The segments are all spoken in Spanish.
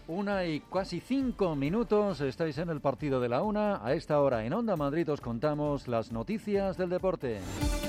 1:05, estáis en el partido de la una. A esta hora en Onda Madrid os contamos las noticias del deporte.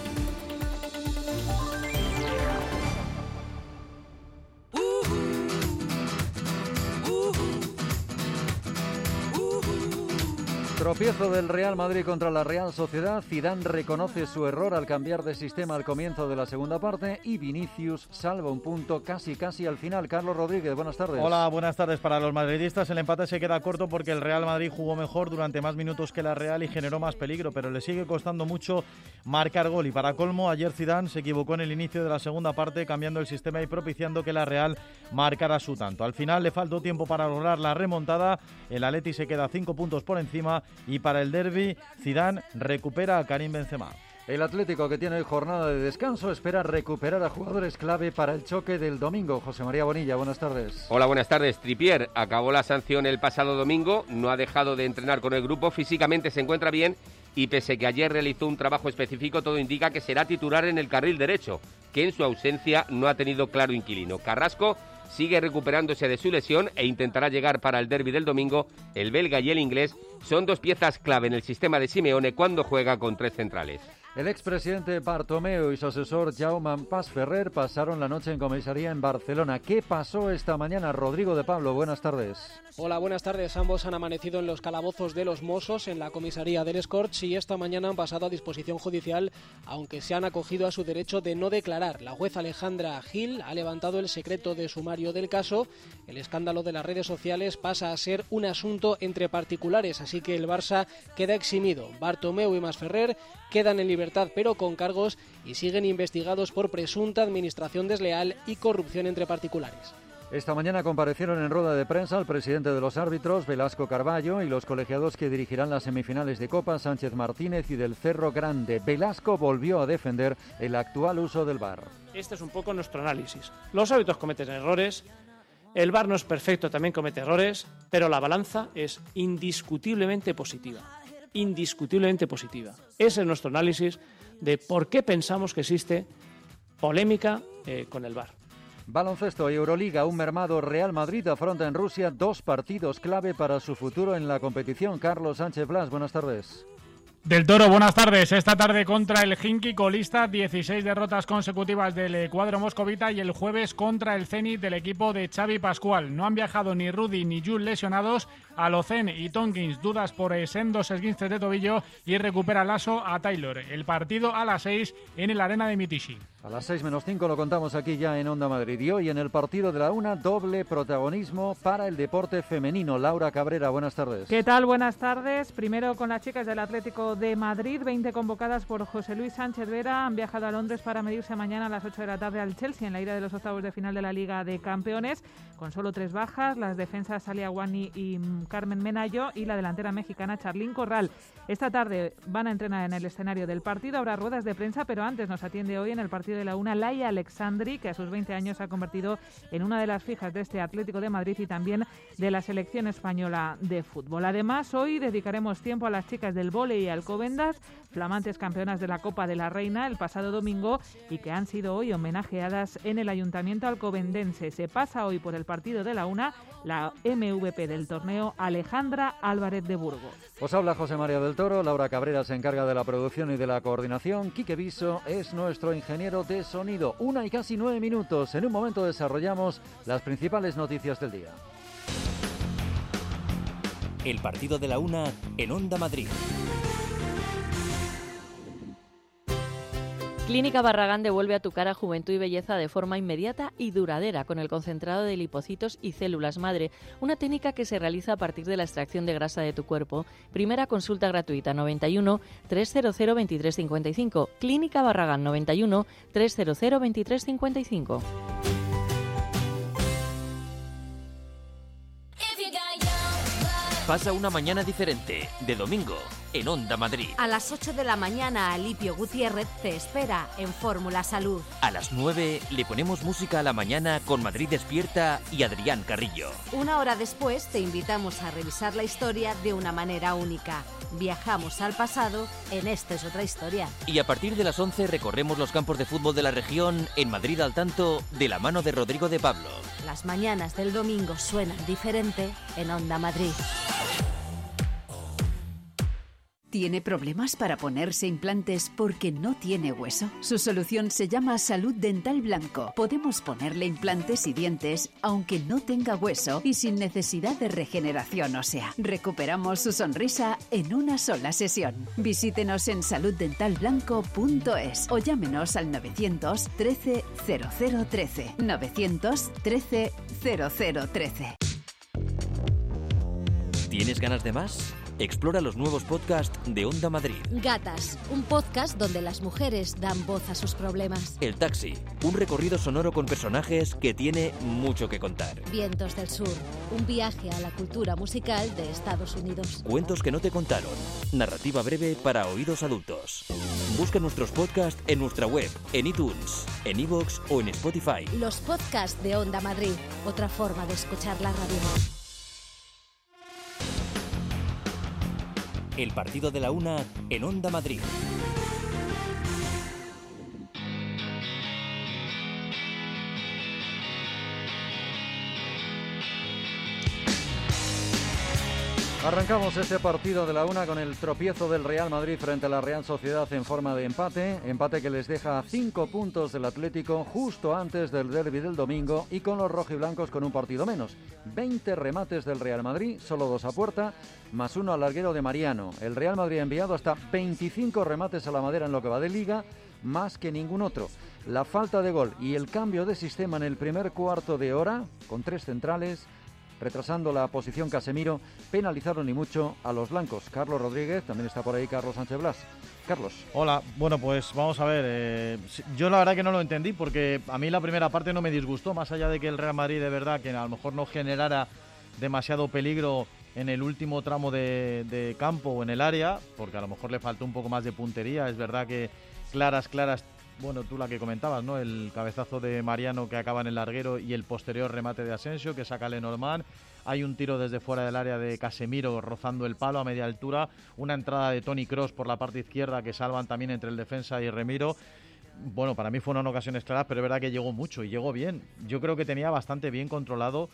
Tropiezo del Real Madrid contra la Real Sociedad. Zidane reconoce su error al cambiar de sistema al comienzo de la segunda parte y Vinicius salva un punto casi al final. Carlos Rodríguez, buenas tardes. Hola, buenas tardes para los madridistas. El empate se queda corto porque el Real Madrid jugó mejor durante más minutos que la Real y generó más peligro, pero le sigue costando mucho marcar gol. Y para colmo, ayer Zidane se equivocó en el inicio de la segunda parte, cambiando el sistema y propiciando que la Real marcara su tanto. Al final le faltó tiempo para lograr la remontada. El Atleti se queda 5 puntos por encima. Y para el derbi, Zidane recupera a Karim Benzema. El Atlético, que tiene hoy jornada de descanso, espera recuperar a jugadores clave para el choque del domingo. José María Bonilla, buenas tardes. Hola, buenas tardes. Trippier acabó la sanción el pasado domingo, no ha dejado de entrenar con el grupo, físicamente se encuentra bien y pese que ayer realizó un trabajo específico, todo indica que será titular en el carril derecho, que en su ausencia no ha tenido claro inquilino. Carrasco sigue recuperándose de su lesión e intentará llegar para el derbi del domingo. El belga y el inglés son dos piezas clave en el sistema de Simeone cuando juega con tres centrales. El expresidente Bartomeu y su asesor Jaume Pasferrer pasaron la noche en comisaría en Barcelona. ¿Qué pasó esta mañana? Rodrigo de Pablo, buenas tardes. Hola, buenas tardes. Ambos han amanecido en los calabozos de los Mossos en la comisaría del Escorts y esta mañana han pasado a disposición judicial, aunque se han acogido a su derecho de no declarar. La juez Alejandra Gil ha levantado el secreto de sumario del caso. El escándalo de las redes sociales pasa a ser un asunto entre particulares, así que el Barça queda eximido. Bartomeu y Masferrer quedan en libertad pero con cargos y siguen investigados por presunta administración desleal y corrupción entre particulares. Esta mañana comparecieron en rueda de prensa el presidente de los árbitros, Velasco Carballo, y los colegiados que dirigirán las semifinales de Copa, Sánchez Martínez y del Cerro Grande. Velasco volvió a defender el actual uso del VAR. Este es un poco nuestro análisis. Los árbitros cometen errores, el VAR no es perfecto, también comete errores, pero la balanza es indiscutiblemente positiva. Indiscutiblemente positiva. Ese es nuestro análisis de por qué pensamos que existe polémica con el VAR. Baloncesto y Euroliga, un mermado Real Madrid afronta en Rusia dos partidos clave para su futuro en la competición. Carlos Sánchez Blas, buenas tardes. Del Toro, buenas tardes. Esta tarde contra el Khimki, colista, 16 derrotas consecutivas del cuadro moscovita, y el jueves contra el Zenit del equipo de Xavi Pascual. No han viajado ni Rudy ni Jules lesionados. Alocen y Tonkins dudas por sendos esguinces de tobillo y recupera Lasso a Taylor. El partido a las 6 en el Arena de Mitishi. A las 6:05 lo contamos aquí ya en Onda Madrid. Y hoy en el partido de la una, doble protagonismo para el deporte femenino. Laura Cabrera, buenas tardes. ¿Qué tal? Buenas tardes. Primero con las chicas del Atlético de Madrid, 20 convocadas por José Luis Sánchez Vera. Han viajado a Londres para medirse mañana a las 8 de la tarde al Chelsea en la ida de los octavos de final de la Liga de Campeones, con solo 3 bajas, las defensas Salia Guani y Carmen Menayo y la delantera mexicana Charlín Corral. Esta tarde van a entrenar en el escenario del partido, habrá ruedas de prensa, pero antes nos atiende hoy en el partido de la una Laia Alexandri, que a sus 20 años se ha convertido en una de las fijas de este Atlético de Madrid y también de la selección española de fútbol. Además, hoy dedicaremos tiempo a las chicas del vóley y Alcobendas, flamantes campeonas de la Copa de la Reina el pasado domingo y que han sido hoy homenajeadas en el Ayuntamiento alcobendense. Se pasa hoy por el partido de la una la MVP del torneo, Alejandra Álvarez de Burgos. Os habla José María del Toro, Laura Cabrera se encarga de la producción y de la coordinación, Quique Viso es nuestro ingeniero de sonido. 1:09. En un momento desarrollamos las principales noticias del día. El partido de la una en Onda Madrid. Clínica Barragán devuelve a tu cara juventud y belleza de forma inmediata y duradera con el concentrado de lipocitos y células madre, una técnica que se realiza a partir de la extracción de grasa de tu cuerpo. Primera consulta gratuita 91 300 2355. Clínica Barragán 91 300 2355. Pasa una mañana diferente, de domingo, en Onda Madrid. A las 8 de la mañana, Alipio Gutiérrez te espera en Fórmula Salud. A las 9 le ponemos música a la mañana con Madrid Despierta y Adrián Carrillo. Una hora después te invitamos a revisar la historia de una manera única. Viajamos al pasado en Esta es otra historia. Y a partir de las 11 recorremos los campos de fútbol de la región en Madrid al tanto de la mano de Rodrigo de Pablo. Las mañanas del domingo suenan diferente en Onda Madrid. ¿Tiene problemas para ponerse implantes porque no tiene hueso? Su solución se llama Salud Dental Blanco. Podemos ponerle implantes y dientes aunque no tenga hueso y sin necesidad de regeneración ósea. Recuperamos su sonrisa en una sola sesión. Visítenos en saluddentalblanco.es o llámenos al 913 0013. 913 0013. ¿Tienes ganas de más? Explora los nuevos podcasts de Onda Madrid. Gatas, un podcast donde las mujeres dan voz a sus problemas. El Taxi, un recorrido sonoro con personajes que tiene mucho que contar. Vientos del Sur, un viaje a la cultura musical de Estados Unidos. Cuentos que no te contaron. Narrativa breve para oídos adultos. Busca nuestros podcasts en nuestra web, en iTunes, en iVoox o en Spotify. Los podcasts de Onda Madrid, otra forma de escuchar la radio. El partido de la una en Onda Madrid. Arrancamos este partido de la una con el tropiezo del Real Madrid frente a la Real Sociedad en forma de empate que les deja 5 puntos del Atlético justo antes del derbi del domingo y con los rojiblancos con un partido menos. 20 remates del Real Madrid, solo 2 a puerta, más 1 al larguero de Mariano. El Real Madrid ha enviado hasta 25 remates a la madera en lo que va de Liga, más que ningún otro. La falta de gol y el cambio de sistema en el primer cuarto de hora, con 3 centrales, retrasando la posición Casemiro, penalizaron y mucho a los blancos. Carlos Rodríguez, también está por ahí Carlos Sánchez Blas. Carlos. Hola, bueno, pues vamos a ver, yo la verdad que no lo entendí porque a mí la primera parte no me disgustó, más allá de que el Real Madrid de verdad que a lo mejor no generara demasiado peligro en el último tramo de campo o en el área, porque a lo mejor le faltó un poco más de puntería. Es verdad que claras, bueno, tú la que comentabas, ¿no? El cabezazo de Mariano que acaba en el larguero y el posterior remate de Asensio que saca Lenormand. Hay un tiro desde fuera del área de Casemiro rozando el palo a media altura. Una entrada de Toni Kroos por la parte izquierda que salvan también entre el defensa y Remiro. Bueno, para mí fueron ocasiones claras, pero es verdad que llegó mucho y llegó bien. Yo creo que tenía bastante bien controlado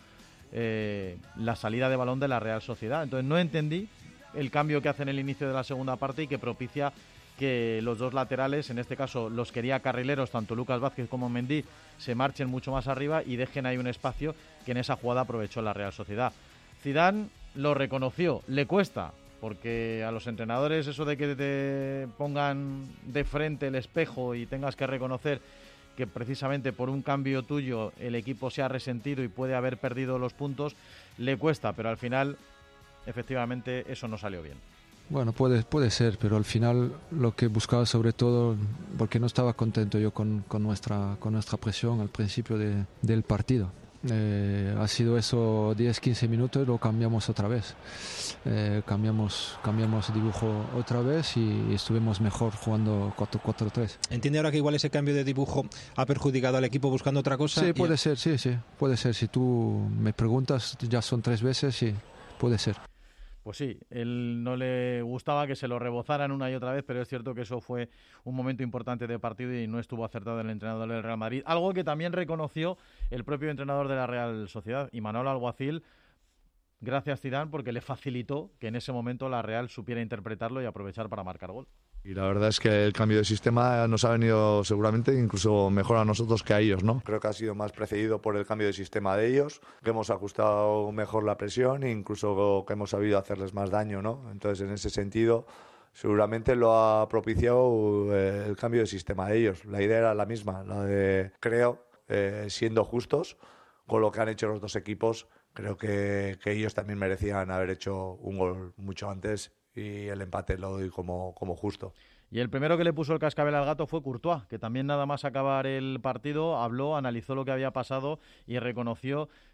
la salida de balón de la Real Sociedad. Entonces no entendí el cambio que hace en el inicio de la segunda parte y que propicia que los dos laterales, en este caso los quería carrileros, tanto Lucas Vázquez como Mendy, se marchen mucho más arriba y dejen ahí un espacio que en esa jugada aprovechó la Real Sociedad. Zidane lo reconoció, le cuesta, porque a los entrenadores eso de que te pongan de frente el espejo y tengas que reconocer que precisamente por un cambio tuyo el equipo se ha resentido y puede haber perdido los puntos, le cuesta, pero al final efectivamente eso no salió bien. Bueno, puede ser, pero al final lo que buscaba sobre todo, porque no estaba contento yo con nuestra presión al principio del partido. Ha sido eso 10-15 minutos y lo cambiamos otra vez. Cambiamos dibujo otra vez y estuvimos mejor jugando 4-4-3. ¿Entiende ahora que igual ese cambio de dibujo ha perjudicado al equipo buscando otra cosa? Sí, puede ser, sí, puede ser. Si tú me preguntas, ya son 3 veces, sí, puede ser. Pues sí, él no le gustaba que se lo rebozaran una y otra vez, pero es cierto que eso fue un momento importante de partido y no estuvo acertado el entrenador del Real Madrid. Algo que también reconoció el propio entrenador de la Real Sociedad, Imanol Alguacil. Gracias, Zidane, porque le facilitó que en ese momento la Real supiera interpretarlo y aprovechar para marcar gol. Y la verdad es que el cambio de sistema nos ha venido seguramente incluso mejor a nosotros que a ellos, ¿no? Creo que ha sido más precedido por el cambio de sistema de ellos, que hemos ajustado mejor la presión e incluso que hemos sabido hacerles más daño, ¿no? Entonces, en ese sentido, seguramente lo ha propiciado el cambio de sistema de ellos. La idea era la misma, la de, creo, siendo justos con lo que han hecho los dos equipos, creo que ellos también merecían haber hecho un gol mucho antes y el empate lo doy como justo. Y el primero que le puso el cascabel al gato fue Courtois, que también nada más acabar el partido habló, analizó lo que había pasado y reconoció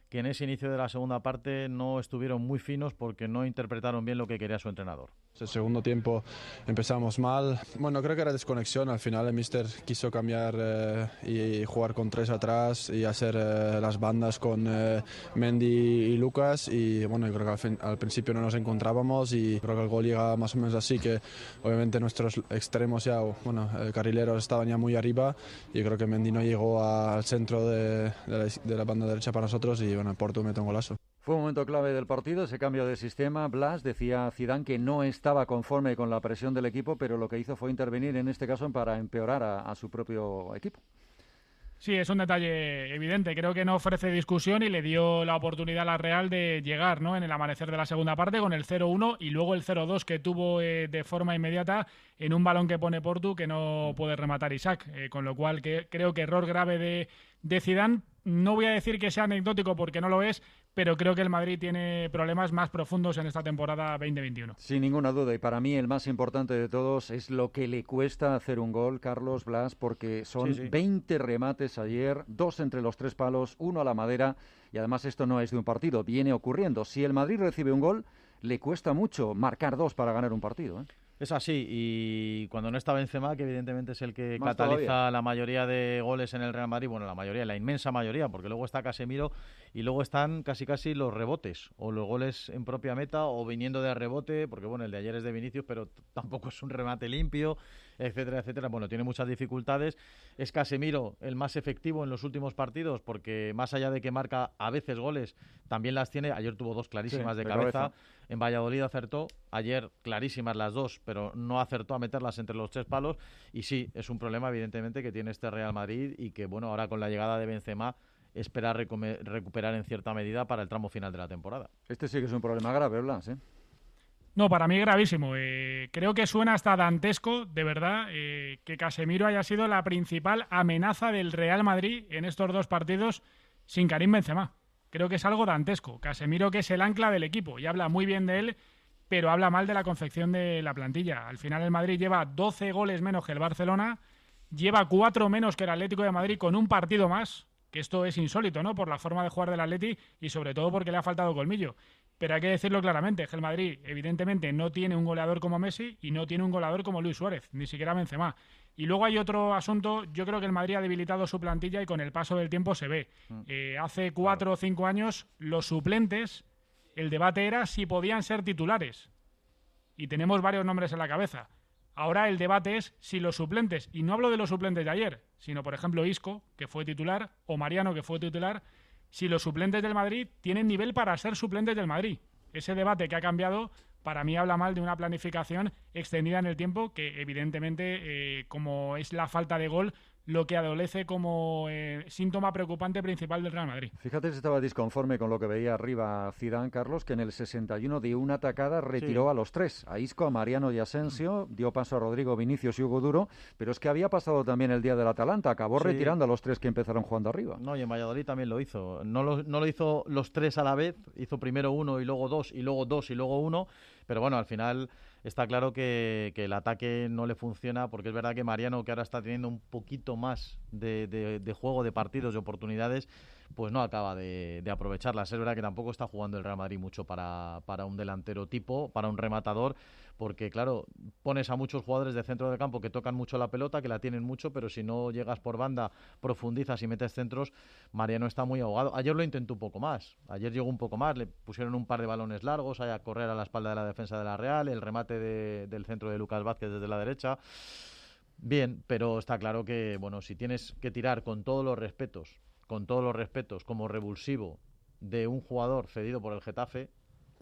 que en ese inicio de la segunda parte no estuvieron muy finos porque no interpretaron bien lo que quería su entrenador. El segundo tiempo empezamos mal. Bueno, creo que era desconexión. Al final el míster quiso cambiar y jugar con 3 atrás y hacer las bandas con Mendy y Lucas. Y bueno, yo creo que al principio no nos encontrábamos y creo que el gol llega más o menos así, que obviamente nuestros extremos ya, carrileros estaban ya muy arriba y creo que Mendy no llegó al centro de la banda derecha para nosotros y bueno, el Porto mete un golazo. Fue un momento clave del partido, ese cambio de sistema. Blas, decía Zidane que no estaba conforme con la presión del equipo, pero lo que hizo fue intervenir en este caso para empeorar a su propio equipo. Sí, es un detalle evidente. Creo que no ofrece discusión y le dio la oportunidad a la Real de llegar, ¿no?, en el amanecer de la segunda parte con el 0-1 y luego el 0-2 que tuvo de forma inmediata en un balón que pone Portu que no puede rematar Isaac. Con lo cual creo que error grave de Zidane. No voy a decir que sea anecdótico porque no lo es, pero creo que el Madrid tiene problemas más profundos en esta temporada 2021. Sin ninguna duda, y para mí el más importante de todos es lo que le cuesta hacer un gol, Carlos, Blas, porque son 20 remates ayer, 2 entre los 3 palos, 1 a la madera, y además esto no es de un partido, viene ocurriendo. Si el Madrid recibe un gol, le cuesta mucho marcar 2 para ganar un partido, ¿eh? Es así, y cuando no está Benzema, que evidentemente es el que Más cataliza todavía la mayoría de goles en el Real Madrid, bueno, la mayoría, la inmensa mayoría, porque luego está Casemiro y luego están casi los rebotes, o los goles en propia meta, o viniendo de rebote, porque bueno, el de ayer es de Vinicius, pero tampoco es un remate limpio, etcétera, etcétera. Bueno, tiene muchas dificultades. Es Casemiro el más efectivo en los últimos partidos, porque más allá de que marca a veces goles, también las tiene. Ayer tuvo 2 clarísimas de cabeza. En Valladolid acertó, ayer clarísimas las 2, pero no acertó a meterlas entre los 3 palos. Y sí, es un problema evidentemente que tiene este Real Madrid y que bueno, ahora con la llegada de Benzema espera recuperar en cierta medida para el tramo final de la temporada. Este sí que es un problema grave, Blas, ¿eh? No, para mí gravísimo. Creo que suena hasta dantesco, de verdad, que Casemiro haya sido la principal amenaza del Real Madrid en estos 2 partidos sin Karim Benzema. Creo que es algo dantesco. Casemiro, que es el ancla del equipo y habla muy bien de él, pero habla mal de la confección de la plantilla. Al final el Madrid lleva 12 goles menos que el Barcelona, lleva 4 menos que el Atlético de Madrid con un partido más, que esto es insólito, ¿no?, por la forma de jugar del Atleti y sobre todo porque le ha faltado colmillo. Pero hay que decirlo claramente, que el Madrid evidentemente no tiene un goleador como Messi y no tiene un goleador como Luis Suárez, ni siquiera Benzema. Y luego hay otro asunto, yo creo que el Madrid ha debilitado su plantilla y con el paso del tiempo se ve. Hace 4 o 5 años los suplentes, el debate era si podían ser titulares. Y tenemos varios nombres en la cabeza. Ahora el debate es si los suplentes, y no hablo de los suplentes de ayer, sino por ejemplo Isco, que fue titular, o Mariano, que fue titular, si los suplentes del Madrid tienen nivel para ser suplentes del Madrid. Ese debate que ha cambiado, para mí habla mal de una planificación extendida en el tiempo que evidentemente, como es la falta de gol, lo que adolece como síntoma preocupante principal del Real Madrid. Fíjate si estaba disconforme con lo que veía arriba Zidane, Carlos, que en el 61 de una atacada retiró a los 3, a Isco, a Mariano y a Asensio, dio paso a Rodrigo, Vinicius y Hugo Duro, pero es que había pasado también el día del Atalanta, acabó retirando a los 3 que empezaron jugando arriba. No, y en Valladolid también lo hizo. No lo hizo los 3 a la vez, hizo primero 1 y luego 2, y luego 2 y luego 1, pero bueno, al final está claro que el ataque no le funciona, porque es verdad que Mariano, que ahora está teniendo un poquito más de juego, de partidos, de oportunidades, pues no acaba de aprovecharlas. Es verdad que tampoco está jugando el Real Madrid mucho para un delantero tipo, para un rematador, porque claro, pones a muchos jugadores de centro del campo que tocan mucho la pelota, que la tienen mucho, pero si no llegas por banda, profundizas y metes centros, Mariano está muy ahogado. Ayer lo intentó un poco más, ayer llegó un poco más, le pusieron un par de balones largos a correr a la espalda de la defensa de la Real, el remate del centro de Lucas Vázquez desde la derecha. Bien, pero está claro que, bueno, si tienes que tirar con todos los respetos, como revulsivo de un jugador cedido por el Getafe,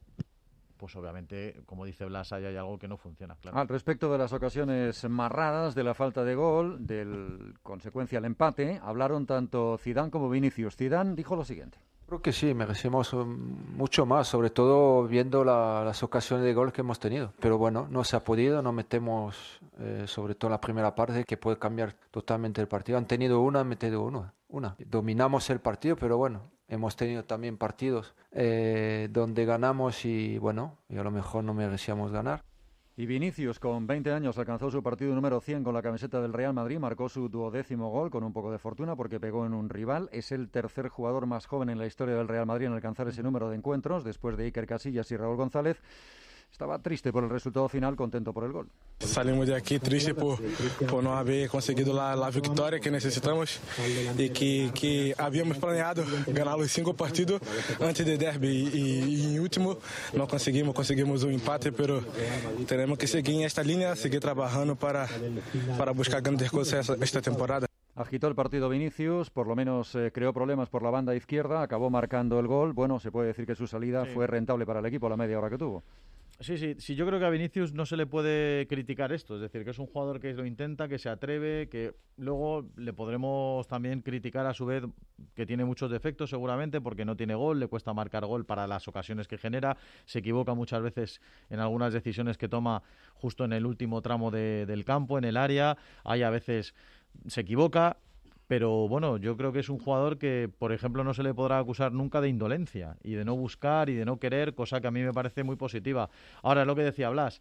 pues obviamente, como dice Blas, hay algo que no funciona, claro. Al respecto de las ocasiones más raras, de la falta de gol, consecuencia el empate, hablaron tanto Zidane como Vinicius. Zidane dijo lo siguiente. Creo que sí, merecemos mucho más, sobre todo viendo las ocasiones de gol que hemos tenido. Pero bueno, no se ha podido, no metemos, sobre todo en la primera parte, que puede cambiar totalmente el partido. Han tenido una, han metido una. Dominamos el partido, pero bueno, hemos tenido también partidos donde ganamos y bueno, y a lo mejor no merecíamos ganar. Y Vinicius, con 20 años, alcanzó su partido número 100 con la camiseta del Real Madrid, marcó su 12º gol con un poco de fortuna porque pegó en un rival. Es el tercer jugador más joven en la historia del Real Madrid en alcanzar ese número de encuentros, después de Iker Casillas y Raúl González. Estaba triste por el resultado final, contento por el gol. Salimos de aquí triste por no haber conseguido la victoria que necesitamos y que habíamos planeado ganar los 5 partidos antes del derby y en último no conseguimos un empate, pero tenemos que seguir en esta línea, seguir trabajando para buscar grandes cosas esta temporada. Agitó el partido Vinicius, por lo menos creó problemas por la banda izquierda, acabó marcando el gol. Bueno, se puede decir que su salida fue rentable para el equipo la media hora que tuvo. Sí, yo creo que a Vinicius no se le puede criticar esto, es decir, que es un jugador que lo intenta, que se atreve, que luego le podremos también criticar a su vez que tiene muchos defectos seguramente porque no tiene gol, le cuesta marcar gol para las ocasiones que genera, se equivoca muchas veces en algunas decisiones que toma justo en el último tramo del campo, en el área, hay a veces se equivoca. Pero bueno, yo creo que es un jugador que, por ejemplo, no se le podrá acusar nunca de indolencia y de no buscar y de no querer, cosa que a mí me parece muy positiva. Ahora, es lo que decía Blas.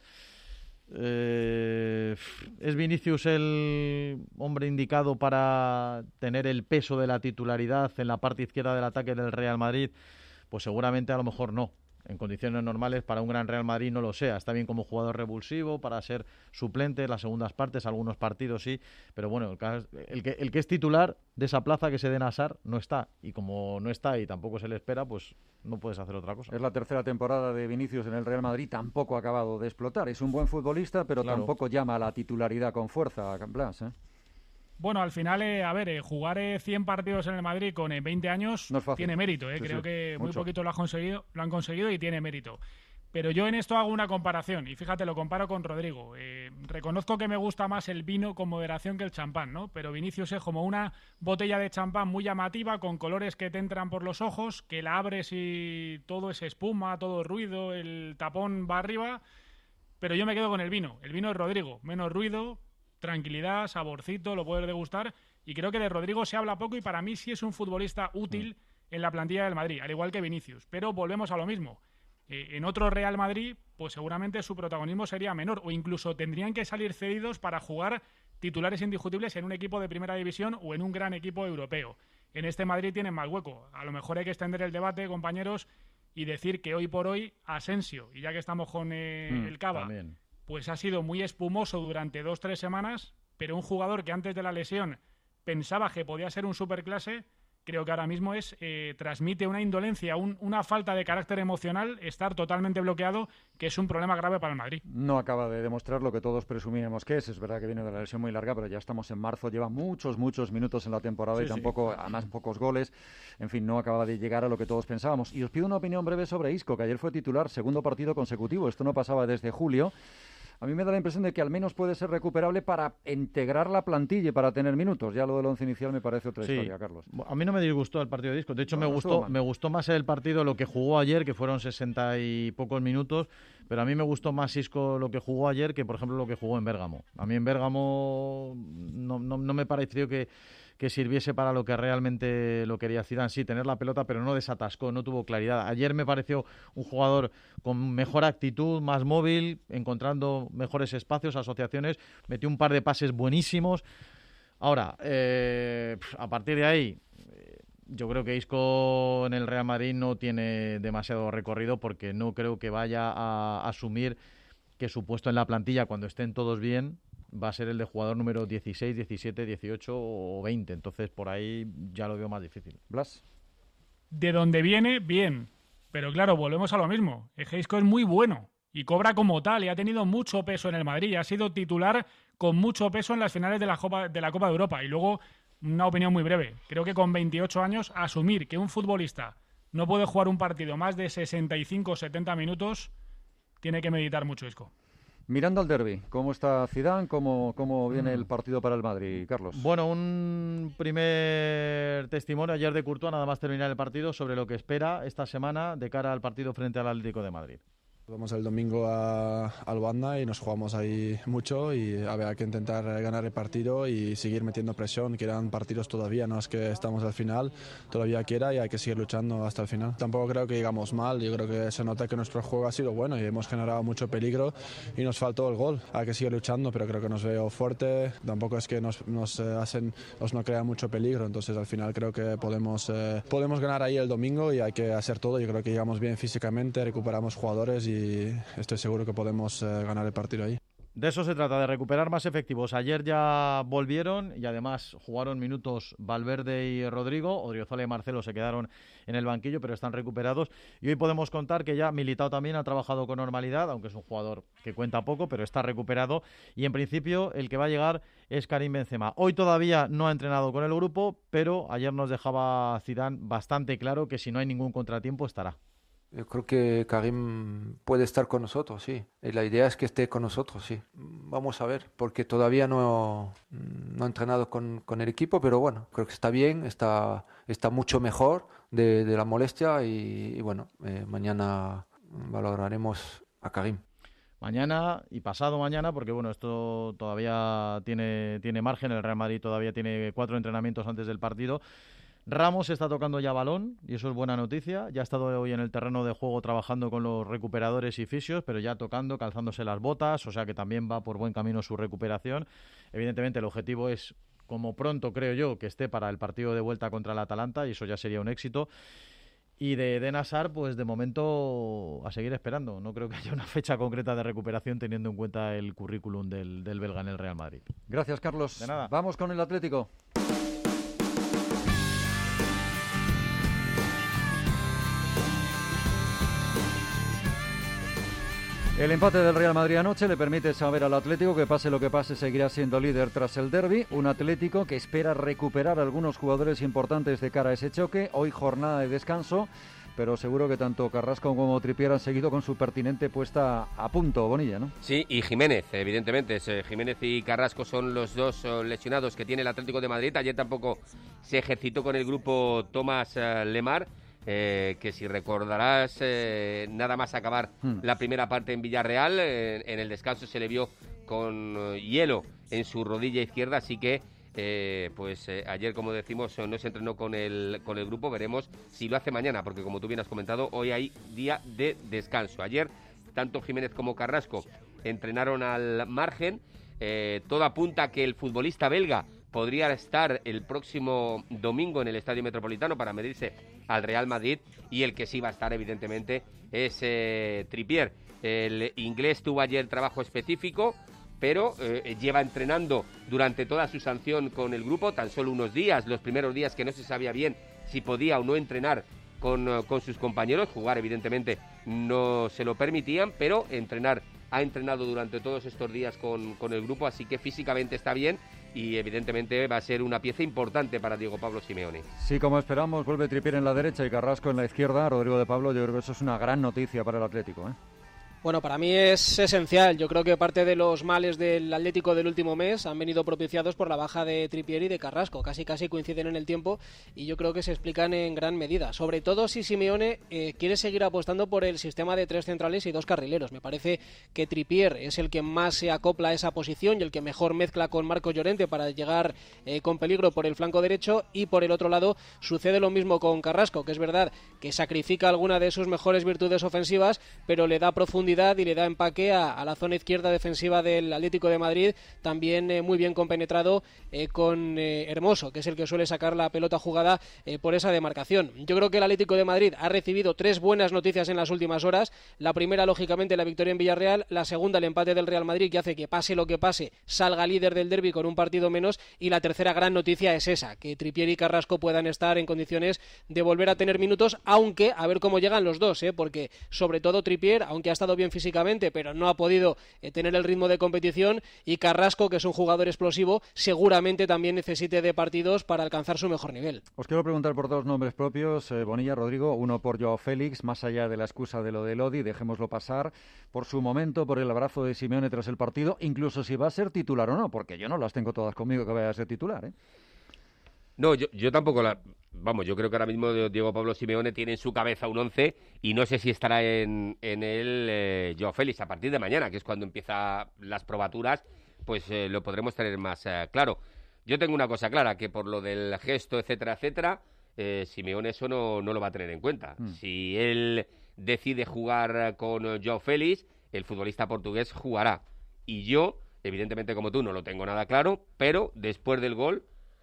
¿Es Vinicius el hombre indicado para tener el peso de la titularidad en la parte izquierda del ataque del Real Madrid? Pues seguramente a lo mejor no. En condiciones normales para un gran Real Madrid no lo sea. Está bien como jugador revulsivo para ser suplente en las segundas partes, algunos partidos sí, pero bueno, el que es titular de esa plaza que se den a Hazard no está, y como no está y tampoco se le espera, pues no puedes hacer otra cosa. Es la tercera temporada de Vinicius en el Real Madrid, tampoco ha acabado de explotar. Es un buen futbolista, pero tampoco llama a la titularidad con fuerza, Blas, ¿eh? Bueno, al final, jugar 100 partidos en el Madrid con 20 años no es fácil. Tiene mérito. Sí, Creo que muy mucho. poquito lo han conseguido y tiene mérito. Pero yo en esto hago una comparación, y fíjate, lo comparo con Rodrigo. Reconozco que me gusta más el vino con moderación que el champán, ¿no? Pero Vinicius es como una botella de champán muy llamativa, con colores que te entran por los ojos, que la abres y todo es espuma, todo ruido, el tapón va arriba. Pero yo me quedo con el vino. El vino es Rodrigo, menos ruido, tranquilidad, saborcito, lo puedes degustar, y creo que de Rodrigo se habla poco y para mí sí es un futbolista útil en la plantilla del Madrid, al igual que Vinicius, pero volvemos a lo mismo. En otro Real Madrid, pues seguramente su protagonismo sería menor, o incluso tendrían que salir cedidos para jugar titulares indiscutibles en un equipo de primera división o en un gran equipo europeo. En este Madrid tienen más hueco. A lo mejor hay que extender el debate, compañeros, y decir que hoy por hoy Asensio, y ya que estamos con el Cava, también, pues ha sido muy espumoso durante 2-3 semanas, pero un jugador que antes de la lesión pensaba que podía ser un superclase, creo que ahora mismo transmite una indolencia, una falta de carácter emocional, estar totalmente bloqueado, que es un problema grave para el Madrid. No acaba de demostrar lo que todos presumíamos que es verdad que viene de la lesión muy larga, pero ya estamos en marzo, lleva muchos minutos en la temporada y tampoco, además pocos goles, en fin, no acaba de llegar a lo que todos pensábamos. Y os pido una opinión breve sobre Isco, que ayer fue titular, segundo partido consecutivo, esto no pasaba desde julio. A mí me da la impresión de que al menos puede ser recuperable para integrar la plantilla y para tener minutos. Ya lo del once inicial me parece otra historia, Carlos. A mí no me disgustó el partido de Isco. De hecho, me gustó más el partido lo que jugó ayer, que fueron 60 y pocos minutos. Pero a mí me gustó más Isco lo que jugó ayer que, por ejemplo, lo que jugó en Bérgamo. A mí en Bérgamo no me pareció que sirviese para lo que realmente lo quería Zidane. Sí, tener la pelota, pero no desatascó, no tuvo claridad. Ayer me pareció un jugador con mejor actitud, más móvil, encontrando mejores espacios, asociaciones, metió un par de pases buenísimos. Ahora, a partir de ahí, yo creo que Isco en el Real Madrid no tiene demasiado recorrido porque no creo que vaya a asumir que su puesto en la plantilla, cuando estén todos bien, va a ser el de jugador número 16, 17, 18 o 20. Entonces, por ahí ya lo veo más difícil. Blas. De donde viene, bien. Pero claro, volvemos a lo mismo. Isco es muy bueno y cobra como tal y ha tenido mucho peso en el Madrid. Ha sido titular con mucho peso en las finales de la Copa de Europa. Y luego, una opinión muy breve. Creo que con 28 años, asumir que un futbolista no puede jugar un partido más de 65 o 70 minutos, tiene que meditar mucho Isco. Mirando al derbi, ¿cómo está Zidane? ¿Cómo viene el partido para el Madrid, Carlos? Bueno, un primer testimonio ayer de Courtois, nada más terminar el partido, sobre lo que espera esta semana de cara al partido frente al Atlético de Madrid. Vamos el domingo al Wanda y nos jugamos ahí mucho y habrá que intentar ganar el partido y seguir metiendo presión. Quedan partidos todavía, no es que estamos al final, todavía queda y hay que seguir luchando hasta el final. Tampoco creo que llegamos mal, yo creo que se nota que nuestro juego ha sido bueno y hemos generado mucho peligro y nos faltó el gol. Hay que seguir luchando, pero creo que nos veo fuerte, tampoco es que nos crean mucho peligro, entonces al final creo que podemos ganar ahí el domingo y hay que hacer todo. Yo creo que llegamos bien físicamente, recuperamos jugadores y estoy seguro que podemos ganar el partido ahí. De eso se trata, de recuperar más efectivos. Ayer ya volvieron y además jugaron minutos Valverde y Rodrigo. Odriozola y Marcelo se quedaron en el banquillo, pero están recuperados. Y hoy podemos contar que ya Militao también ha trabajado con normalidad, aunque es un jugador que cuenta poco, pero está recuperado. Y en principio el que va a llegar es Karim Benzema. Hoy todavía no ha entrenado con el grupo, pero ayer nos dejaba Zidane bastante claro que si no hay ningún contratiempo estará. Yo creo que Karim puede estar con nosotros, sí. Y la idea es que esté con nosotros, sí. Vamos a ver, porque todavía no ha entrenado con el equipo, pero bueno, creo que está bien, está mucho mejor de la molestia y bueno, mañana valoraremos a Karim. Mañana y pasado mañana, porque bueno, esto todavía tiene margen, el Real Madrid todavía tiene 4 entrenamientos antes del partido. Ramos está tocando ya balón y eso es buena noticia. Ya ha estado hoy en el terreno de juego trabajando con los recuperadores y fisios, pero ya tocando, calzándose las botas, o sea que también va por buen camino su recuperación. Evidentemente el objetivo es, como pronto creo yo, que esté para el partido de vuelta contra el Atalanta y eso ya sería un éxito. Y de Eden Hazard, pues de momento a seguir esperando. No creo que haya una fecha concreta de recuperación teniendo en cuenta el currículum del belga en el Real Madrid. Gracias, Carlos. De nada. Vamos con el Atlético. El empate del Real Madrid anoche le permite saber al Atlético que pase lo que pase seguirá siendo líder tras el derbi. Un Atlético que espera recuperar algunos jugadores importantes de cara a ese choque. Hoy jornada de descanso, pero seguro que tanto Carrasco como Trippier han seguido con su pertinente puesta a punto, Bonilla, ¿no? Sí, y Jiménez, evidentemente. Jiménez y Carrasco son los dos lesionados que tiene el Atlético de Madrid. Ayer tampoco se ejercitó con el grupo Thomas Lemar. Que si recordarás, nada más acabar la primera parte en Villarreal, en el descanso se le vio con hielo en su rodilla izquierda, así que ayer, como decimos, no se entrenó con el grupo. Veremos si lo hace mañana, porque como tú bien has comentado, hoy hay día de descanso. Ayer, tanto Jiménez como Carrasco entrenaron al margen. Todo apunta a que el futbolista belga podría estar el próximo domingo en el Estadio Metropolitano para medirse al Real Madrid, y el que sí va a estar evidentemente es Trippier. El inglés tuvo ayer trabajo específico, pero lleva entrenando durante toda su sanción con el grupo, tan solo unos días, los primeros días que no se sabía bien si podía o no entrenar con sus compañeros. Jugar evidentemente no se lo permitían, pero ha entrenado durante todos estos días con el grupo, así que físicamente está bien y evidentemente va a ser una pieza importante para Diego Pablo Simeone. Sí, como esperamos, vuelve Trippier en la derecha y Carrasco en la izquierda. Rodrigo de Pablo, yo creo que eso es una gran noticia para el Atlético, ¿eh? Bueno, para mí es esencial. Yo creo que parte de los males del Atlético del último mes han venido propiciados por la baja de Trippier y de Carrasco. Casi coinciden en el tiempo y yo creo que se explican en gran medida. Sobre todo si Simeone quiere seguir apostando por el sistema de 3 centrales y 2 carrileros. Me parece que Trippier es el que más se acopla a esa posición y el que mejor mezcla con Marcos Llorente para llegar con peligro por el flanco derecho, y por el otro lado sucede lo mismo con Carrasco, que es verdad que sacrifica alguna de sus mejores virtudes ofensivas, pero le da profundidad y le da empaque a la zona izquierda defensiva del Atlético de Madrid, también muy bien compenetrado con Hermoso, que es el que suele sacar la pelota jugada por esa demarcación. Yo creo que el Atlético de Madrid ha recibido 3 buenas noticias en las últimas horas. La primera, lógicamente, la victoria en Villarreal. La segunda, el empate del Real Madrid, que hace que pase lo que pase, salga líder del derbi con un partido menos. Y la tercera gran noticia es esa, que Trippier y Carrasco puedan estar en condiciones de volver a tener minutos, aunque a ver cómo llegan los dos, porque sobre todo Trippier, aunque ha estado bien físicamente, pero no ha podido tener el ritmo de competición, y Carrasco, que es un jugador explosivo, seguramente también necesite de partidos para alcanzar su mejor nivel. Os quiero preguntar por 2 nombres propios, Bonilla, Rodrigo. Uno por Joao Félix, más allá de la excusa de lo de Lodi, dejémoslo pasar, por su momento, por el abrazo de Simeone tras el partido, incluso si va a ser titular o no, porque yo no las tengo todas conmigo que vaya a ser titular, No, yo tampoco Vamos, yo creo que ahora mismo Diego Pablo Simeone tiene en su cabeza un 11 y no sé si estará en él Joao Félix a partir de mañana, que es cuando empiezan las probaturas, pues lo podremos tener más claro. Yo tengo una cosa clara, que por lo del gesto, etcétera, etcétera, Simeone eso no lo va a tener en cuenta. Si él decide jugar con Joao Félix, el futbolista portugués jugará. Y yo, evidentemente como tú, no lo tengo nada claro, pero después del gol,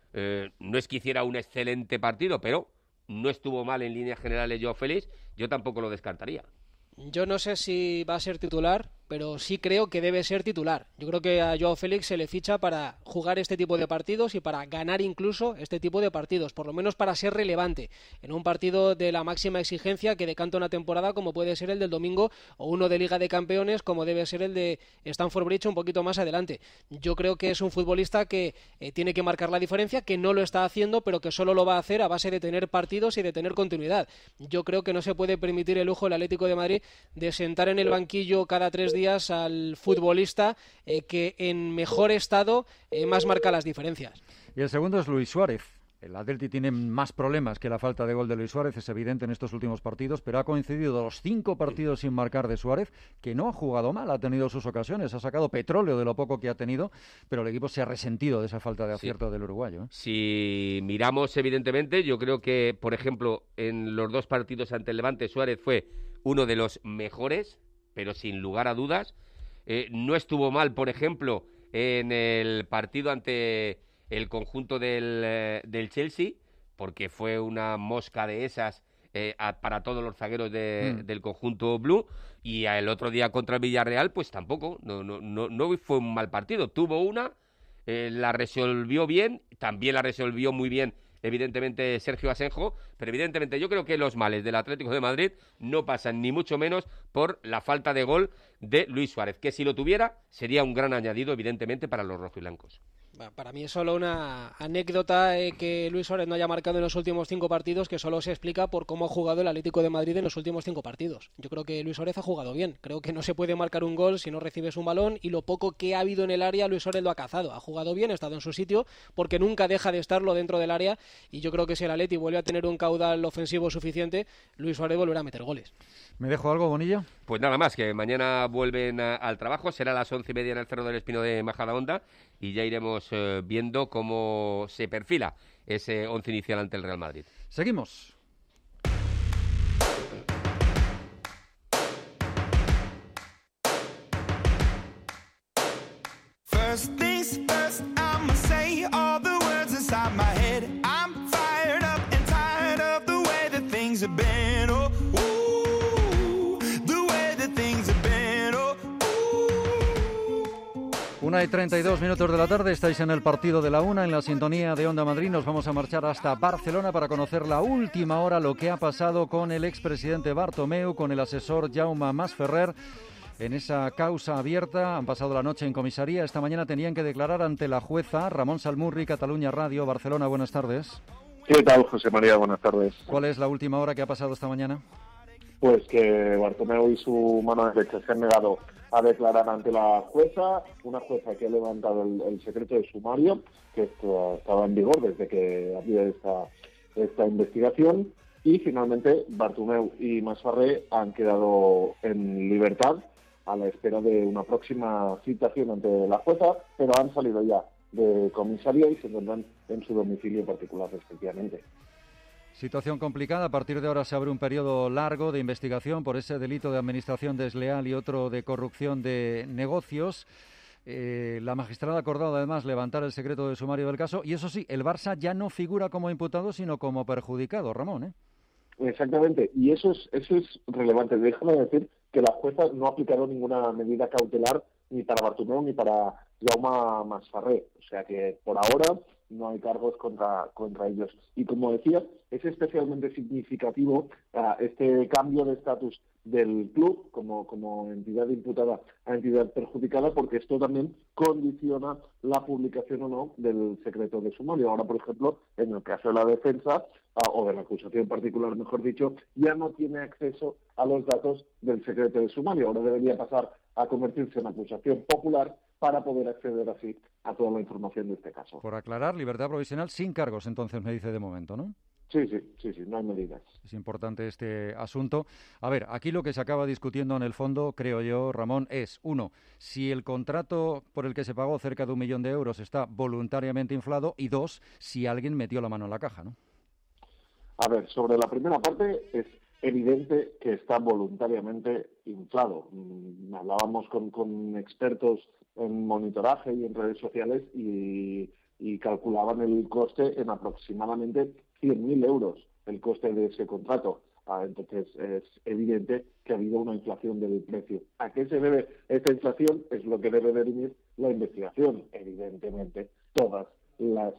no es que hiciera un excelente partido, pero no estuvo mal en líneas generales Joao Félix, yo tampoco lo descartaría. Yo no sé si va a ser titular, pero sí creo que debe ser titular. Yo creo que a Joao Félix se le ficha para jugar este tipo de partidos y para ganar incluso este tipo de partidos, por lo menos para ser relevante en un partido de la máxima exigencia que decanta una temporada como puede ser el del domingo o uno de Liga de Campeones como debe ser el de Stamford Bridge un poquito más adelante. Yo creo que es un futbolista que tiene que marcar la diferencia, que no lo está haciendo, pero que solo lo va a hacer a base de tener partidos y de tener continuidad. Yo creo que no se puede permitir el lujo el Atlético de Madrid de sentar en el banquillo cada 3 días al futbolista que en mejor estado más marca las diferencias. Y el segundo es Luis Suárez. El Atleti tiene más problemas que la falta de gol de Luis Suárez, es evidente en estos últimos partidos, pero ha coincidido los 5 partidos sin marcar de Suárez, que no ha jugado mal, ha tenido sus ocasiones, ha sacado petróleo de lo poco que ha tenido, pero el equipo se ha resentido de esa falta de acierto del uruguayo. Si miramos, evidentemente, yo creo que, por ejemplo, en los 2 partidos ante el Levante, Suárez fue uno de los mejores, pero sin lugar a dudas. No estuvo mal, por ejemplo, en el partido ante el conjunto del Chelsea, porque fue una mosca de esas para todos los zagueros del conjunto blue, y el otro día contra el Villarreal, pues tampoco, no fue un mal partido. Tuvo una, la resolvió bien, también la resolvió muy bien evidentemente Sergio Asenjo, pero evidentemente yo creo que los males del Atlético de Madrid no pasan ni mucho menos por la falta de gol de Luis Suárez, que si lo tuviera sería un gran añadido evidentemente para los rojiblancos. Para mí es solo una anécdota que Luis Suárez no haya marcado en los últimos 5 partidos, que solo se explica por cómo ha jugado el Atlético de Madrid en los últimos 5 partidos. Yo creo que Luis Suárez ha jugado bien. Creo que no se puede marcar un gol si no recibes un balón, y lo poco que ha habido en el área, Luis Suárez lo ha cazado. Ha jugado bien, ha estado en su sitio, porque nunca deja de estarlo dentro del área, y yo creo que si el Atleti vuelve a tener un caudal ofensivo suficiente, Luis Suárez volverá a meter goles. ¿Me dejo algo, Bonilla? Pues nada más, que mañana vuelven al trabajo, será a las 11:30 en el Cerro del Espino de Majadahonda, y ya iremos viendo cómo se perfila ese 11 inicial ante el Real Madrid. Seguimos. First things first, I'ma say all the words inside my head. I'm fired up and tired of the way that things have been. Oh, ooh, the way that things have been. Oh, 1:32 de la tarde, estáis en el partido de la 1, en la sintonía de Onda Madrid. Nos vamos a marchar hasta Barcelona para conocer la última hora, lo que ha pasado con el expresidente Bartomeu, con el asesor Jaume Masferrer. En esa causa abierta, han pasado la noche en comisaría. Esta mañana tenían que declarar ante la jueza. Ramón Salmurri, Cataluña Radio, Barcelona, buenas tardes. ¿Qué tal, José María? Buenas tardes. ¿Cuál es la última hora que ha pasado esta mañana? Pues que Bartomeu y su mano derecha se han negado a declarar ante la jueza, una jueza que ha levantado el secreto de sumario, que estaba en vigor desde que había esta investigación, y finalmente Bartomeu y Masferrer han quedado en libertad a la espera de una próxima citación ante la jueza, pero han salido ya de comisaría y se encuentran en su domicilio particular, respectivamente. Situación complicada. A partir de ahora se abre un periodo largo de investigación por ese delito de administración desleal y otro de corrupción de negocios. La magistrada ha acordado además levantar el secreto de sumario del caso, y eso sí, el Barça ya no figura como imputado sino como perjudicado, Ramón, Exactamente, y eso es relevante. Déjame decir que la jueza no ha aplicado ninguna medida cautelar ni para Bartomeu ni para Jaume Masferrer, o sea que por ahora no hay cargos contra ellos. Y como decía, es especialmente significativo este cambio de estatus del club como entidad imputada a entidad perjudicada, porque esto también condiciona la publicación o no del secreto de sumario. Ahora, por ejemplo, en el caso de la defensa, o de la acusación particular, mejor dicho, ya no tiene acceso a los datos del secreto de sumario. Ahora debería pasar a convertirse en acusación popular para poder acceder así a toda la información de este caso. Por aclarar, libertad provisional sin cargos, entonces me dice de momento, ¿no? Sí, no hay medidas. Es importante este asunto. A ver, aquí lo que se acaba discutiendo en el fondo, creo yo, Ramón, es, uno, si el contrato por el que se pagó cerca de 1 millón de euros está voluntariamente inflado, y dos, si alguien metió la mano en la caja, ¿no? A ver, sobre la primera parte es evidente que está voluntariamente inflado. Hablábamos con expertos en monitoraje y en redes sociales y calculaban el coste en aproximadamente 100.000 euros, el coste de ese contrato. Entonces es evidente que ha habido una inflación del precio. ¿A qué se debe esta inflación? Es lo que debe definir la investigación. Evidentemente, todas las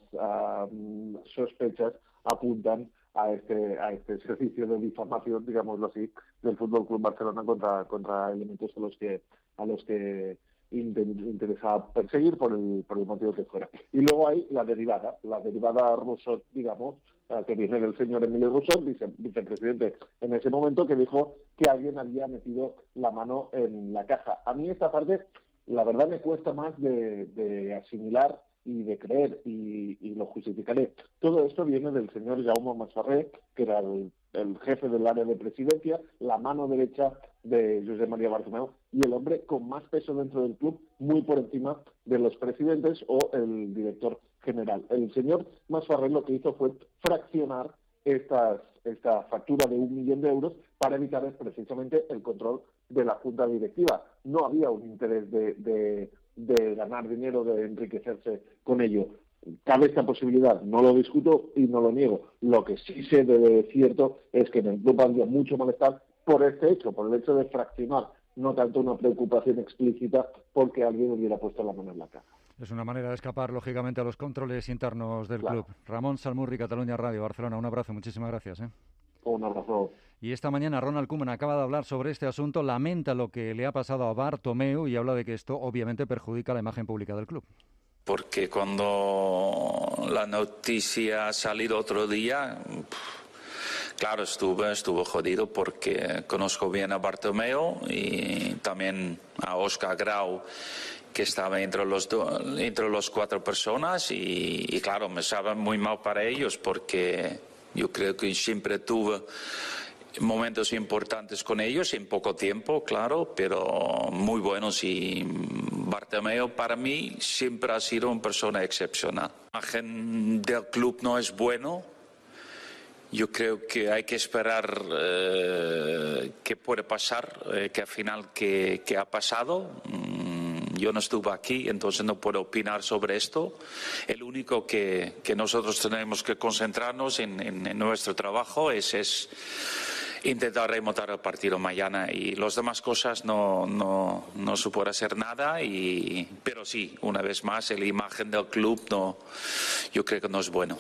sospechas apuntan a este ejercicio de difamación, digámoslo así, del Fútbol Club Barcelona contra elementos a los que interesa perseguir por el motivo que fuera. Y luego hay la derivada Rousseau, digamos, que viene del señor Emilio Rousseau, vicepresidente en ese momento, que dijo que alguien había metido la mano en la caja. A mí esta parte, la verdad, me cuesta más de asimilar y de creer, y lo justificaré. Todo esto viene del señor Jaume Masferrer, que era el jefe del área de presidencia, la mano derecha de Josep María Bartomeu, y el hombre con más peso dentro del club, muy por encima de los presidentes o el director general. El señor Masferrer lo que hizo fue fraccionar esta factura de 1 millón de euros para evitar precisamente el control de la junta directiva. No había un interés de ganar dinero, de enriquecerse con ello. Cabe esta posibilidad, no lo discuto y no lo niego. Lo que sí sé de cierto es que en el club había mucho malestar por este hecho, por el hecho de fraccionar, no tanto una preocupación explícita porque alguien hubiera puesto la mano en la caja. Es una manera de escapar, lógicamente, a los controles internos del club. Ramón Salmurri, Cataluña Radio, Barcelona. Un abrazo, muchísimas gracias. Un abrazo. Y esta mañana Ronald Koeman acaba de hablar sobre este asunto, lamenta lo que le ha pasado a Bartomeu y habla de que esto obviamente perjudica la imagen pública del club. Porque cuando la noticia ha salido otro día, claro, estuve jodido porque conozco bien a Bartomeu y también a Óscar Grau, que estaba entre los 4 personas y claro, me sabe muy mal para ellos porque yo creo que siempre tuve momentos importantes con ellos en poco tiempo, claro, pero muy buenos, y Bartomeu para mí siempre ha sido una persona excepcional. La imagen del club no es bueno. Yo creo que hay que esperar qué puede pasar, que al final qué ha pasado. Yo no estuve aquí, entonces no puedo opinar sobre esto. El único que nosotros tenemos que concentrarnos en nuestro trabajo es intentar remontar el partido mañana, y las demás cosas no se puede hacer nada, pero sí, una vez más, la imagen del club yo creo que no es bueno.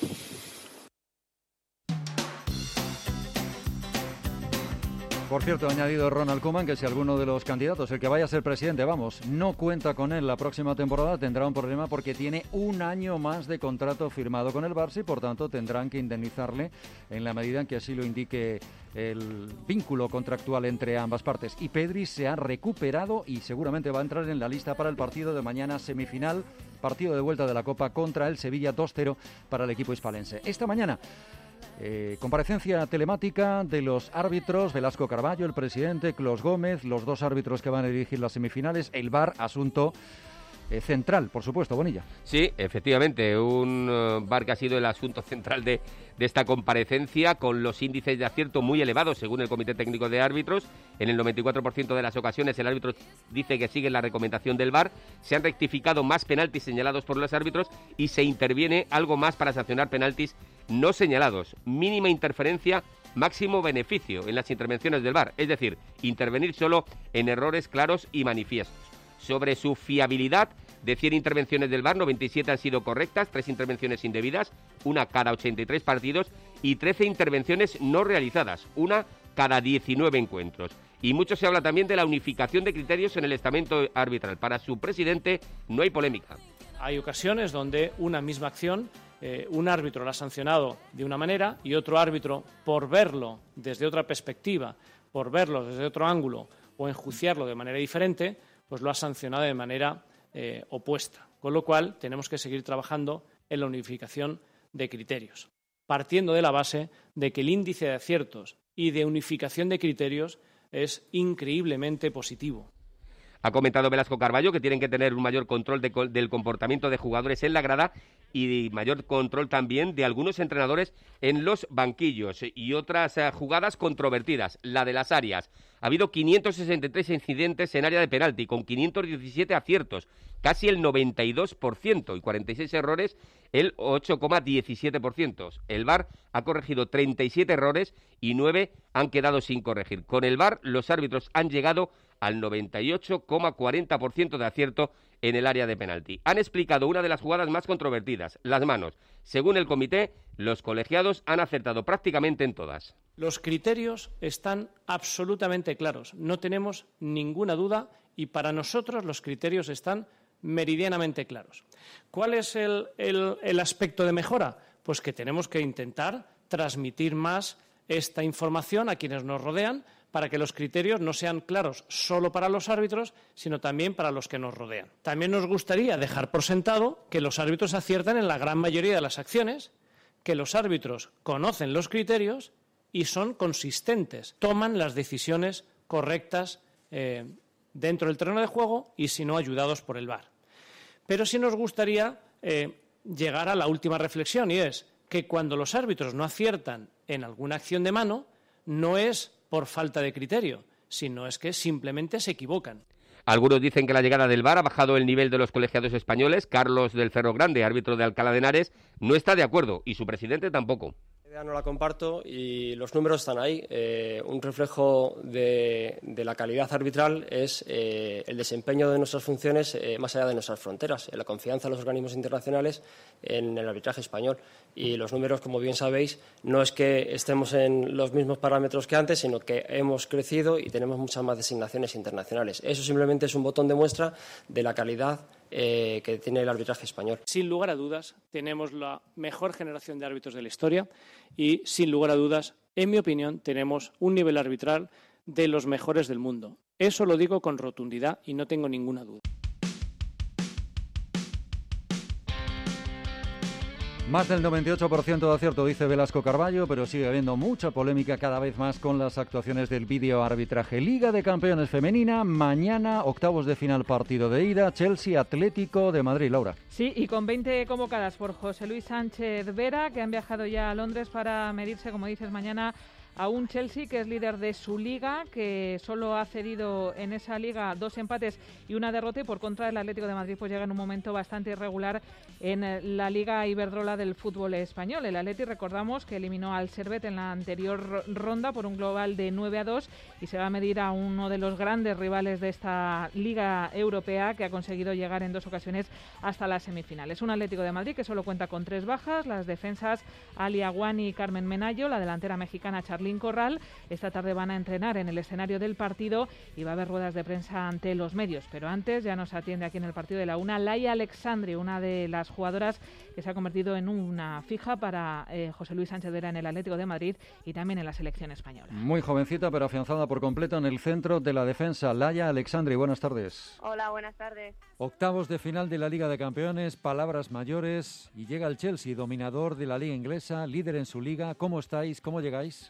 Por cierto, ha añadido Ronald Koeman que si alguno de los candidatos, el que vaya a ser presidente, no cuenta con él la próxima temporada, tendrá un problema porque tiene 1 año más de contrato firmado con el Barça y por tanto tendrán que indemnizarle en la medida en que así lo indique el vínculo contractual entre ambas partes. Y Pedri se ha recuperado y seguramente va a entrar en la lista para el partido de mañana, semifinal, partido de vuelta de la Copa contra el Sevilla, 2-0 para el equipo hispalense. Esta mañana comparecencia telemática de los árbitros, Velasco Carballo, el presidente, Clos Gómez, los 2 árbitros que van a dirigir las semifinales, el VAR, asunto central, por supuesto, Bonilla. Sí, efectivamente, un VAR que ha sido el asunto central de esta comparecencia, con los índices de acierto muy elevados, según el Comité Técnico de Árbitros. En el 94% de las ocasiones el árbitro dice que sigue la recomendación del VAR. Se han rectificado más penaltis señalados por los árbitros y se interviene algo más para sancionar penaltis no señalados. Mínima interferencia, máximo beneficio en las intervenciones del VAR, es decir, intervenir solo en errores claros y manifiestos. Sobre su fiabilidad, de 100 intervenciones del VAR, 97 han sido correctas, 3 intervenciones indebidas, una cada 83 partidos, y 13 intervenciones no realizadas, una cada 19 encuentros. Y mucho se habla también de la unificación de criterios en el estamento arbitral. Para su presidente no hay polémica. Hay ocasiones donde una misma acción, un árbitro la ha sancionado de una manera y otro árbitro, por verlo desde otra perspectiva, por verlo desde otro ángulo o enjuiciarlo de manera diferente, pues lo ha sancionado de manera opuesta. Con lo cual, tenemos que seguir trabajando en la unificación de criterios, partiendo de la base de que el índice de aciertos y de unificación de criterios es increíblemente positivo. Ha comentado Velasco Carballo que tienen que tener un mayor control del comportamiento de jugadores en la grada y mayor control también de algunos entrenadores en los banquillos y otras jugadas controvertidas, la de las áreas. Ha habido 563 incidentes en área de penalti, con 517 aciertos, casi el 92%, y 46 errores, el 8,17%. El VAR ha corregido 37 errores y 9 han quedado sin corregir. Con el VAR, los árbitros han llegado al 98,40% de acierto en el área de penalti. Han explicado una de las jugadas más controvertidas, las manos. Según el comité, los colegiados han acertado prácticamente en todas. Los criterios están absolutamente claros, no tenemos ninguna duda y para nosotros los criterios están meridianamente claros. ¿Cuál es el aspecto de mejora? Pues que tenemos que intentar transmitir más esta información a quienes nos rodean para que los criterios no sean claros solo para los árbitros, sino también para los que nos rodean. También nos gustaría dejar por sentado que los árbitros aciertan en la gran mayoría de las acciones, que los árbitros conocen los criterios y son consistentes, toman las decisiones correctas dentro del terreno de juego y si no, ayudados por el VAR. Pero sí nos gustaría llegar a la última reflexión y es que cuando los árbitros no aciertan en alguna acción de mano, no es por falta de criterio, sino es que simplemente se equivocan. Algunos dicen que la llegada del VAR ha bajado el nivel de los colegiados españoles. Carlos del Cerro Grande, árbitro de Alcalá de Henares, no está de acuerdo y su presidente tampoco. No la comparto y los números están ahí. Un reflejo de la calidad arbitral es el desempeño de nuestras funciones más allá de nuestras fronteras, la confianza en los organismos internacionales en el arbitraje español. Y los números, como bien sabéis, no es que estemos en los mismos parámetros que antes, sino que hemos crecido y tenemos muchas más designaciones internacionales. Eso simplemente es un botón de muestra de la calidad que tiene el arbitraje español. Sin lugar a dudas, tenemos la mejor generación de árbitros de la historia y, sin lugar a dudas, en mi opinión, tenemos un nivel arbitral de los mejores del mundo. Eso lo digo con rotundidad y no tengo ninguna duda. Más del 98% de acierto, dice Velasco Carballo, pero sigue habiendo mucha polémica cada vez más con las actuaciones del videoarbitraje. Liga de Campeones femenina, mañana octavos de final, partido de ida, Chelsea Atlético de Madrid. Laura. Sí, y con 20 convocadas por José Luis Sánchez Vera, que han viajado ya a Londres para medirse, como dices, mañana a un Chelsea que es líder de su liga, que solo ha cedido en esa liga 2 empates y una derrota, y por contra el Atlético de Madrid pues llega en un momento bastante irregular en la Liga Iberdrola del fútbol español. El Atleti, recordamos, que eliminó al Servette en la anterior ronda por un global de 9-2 y se va a medir a uno de los grandes rivales de esta Liga Europea, que ha conseguido llegar en 2 ocasiones hasta las semifinales. Un Atlético de Madrid que solo cuenta con 3 bajas, las defensas Ali Aguani y Carmen Menayo, la delantera mexicana Charlín Corral. Esta tarde van a entrenar en el escenario del partido y va a haber ruedas de prensa ante los medios, pero antes ya nos atiende aquí en el partido de la una Laia Alexandri, una de las jugadoras que se ha convertido en una fija para José Luis Sánchez Vera en el Atlético de Madrid y también en la selección española. Muy jovencita, pero afianzada por completo en el centro de la defensa. Laia Alexandri, buenas tardes. Hola, buenas tardes. Octavos de final de la Liga de Campeones, palabras mayores, y llega el Chelsea, dominador de la Liga Inglesa, líder en su liga. ¿Cómo estáis? ¿Cómo llegáis?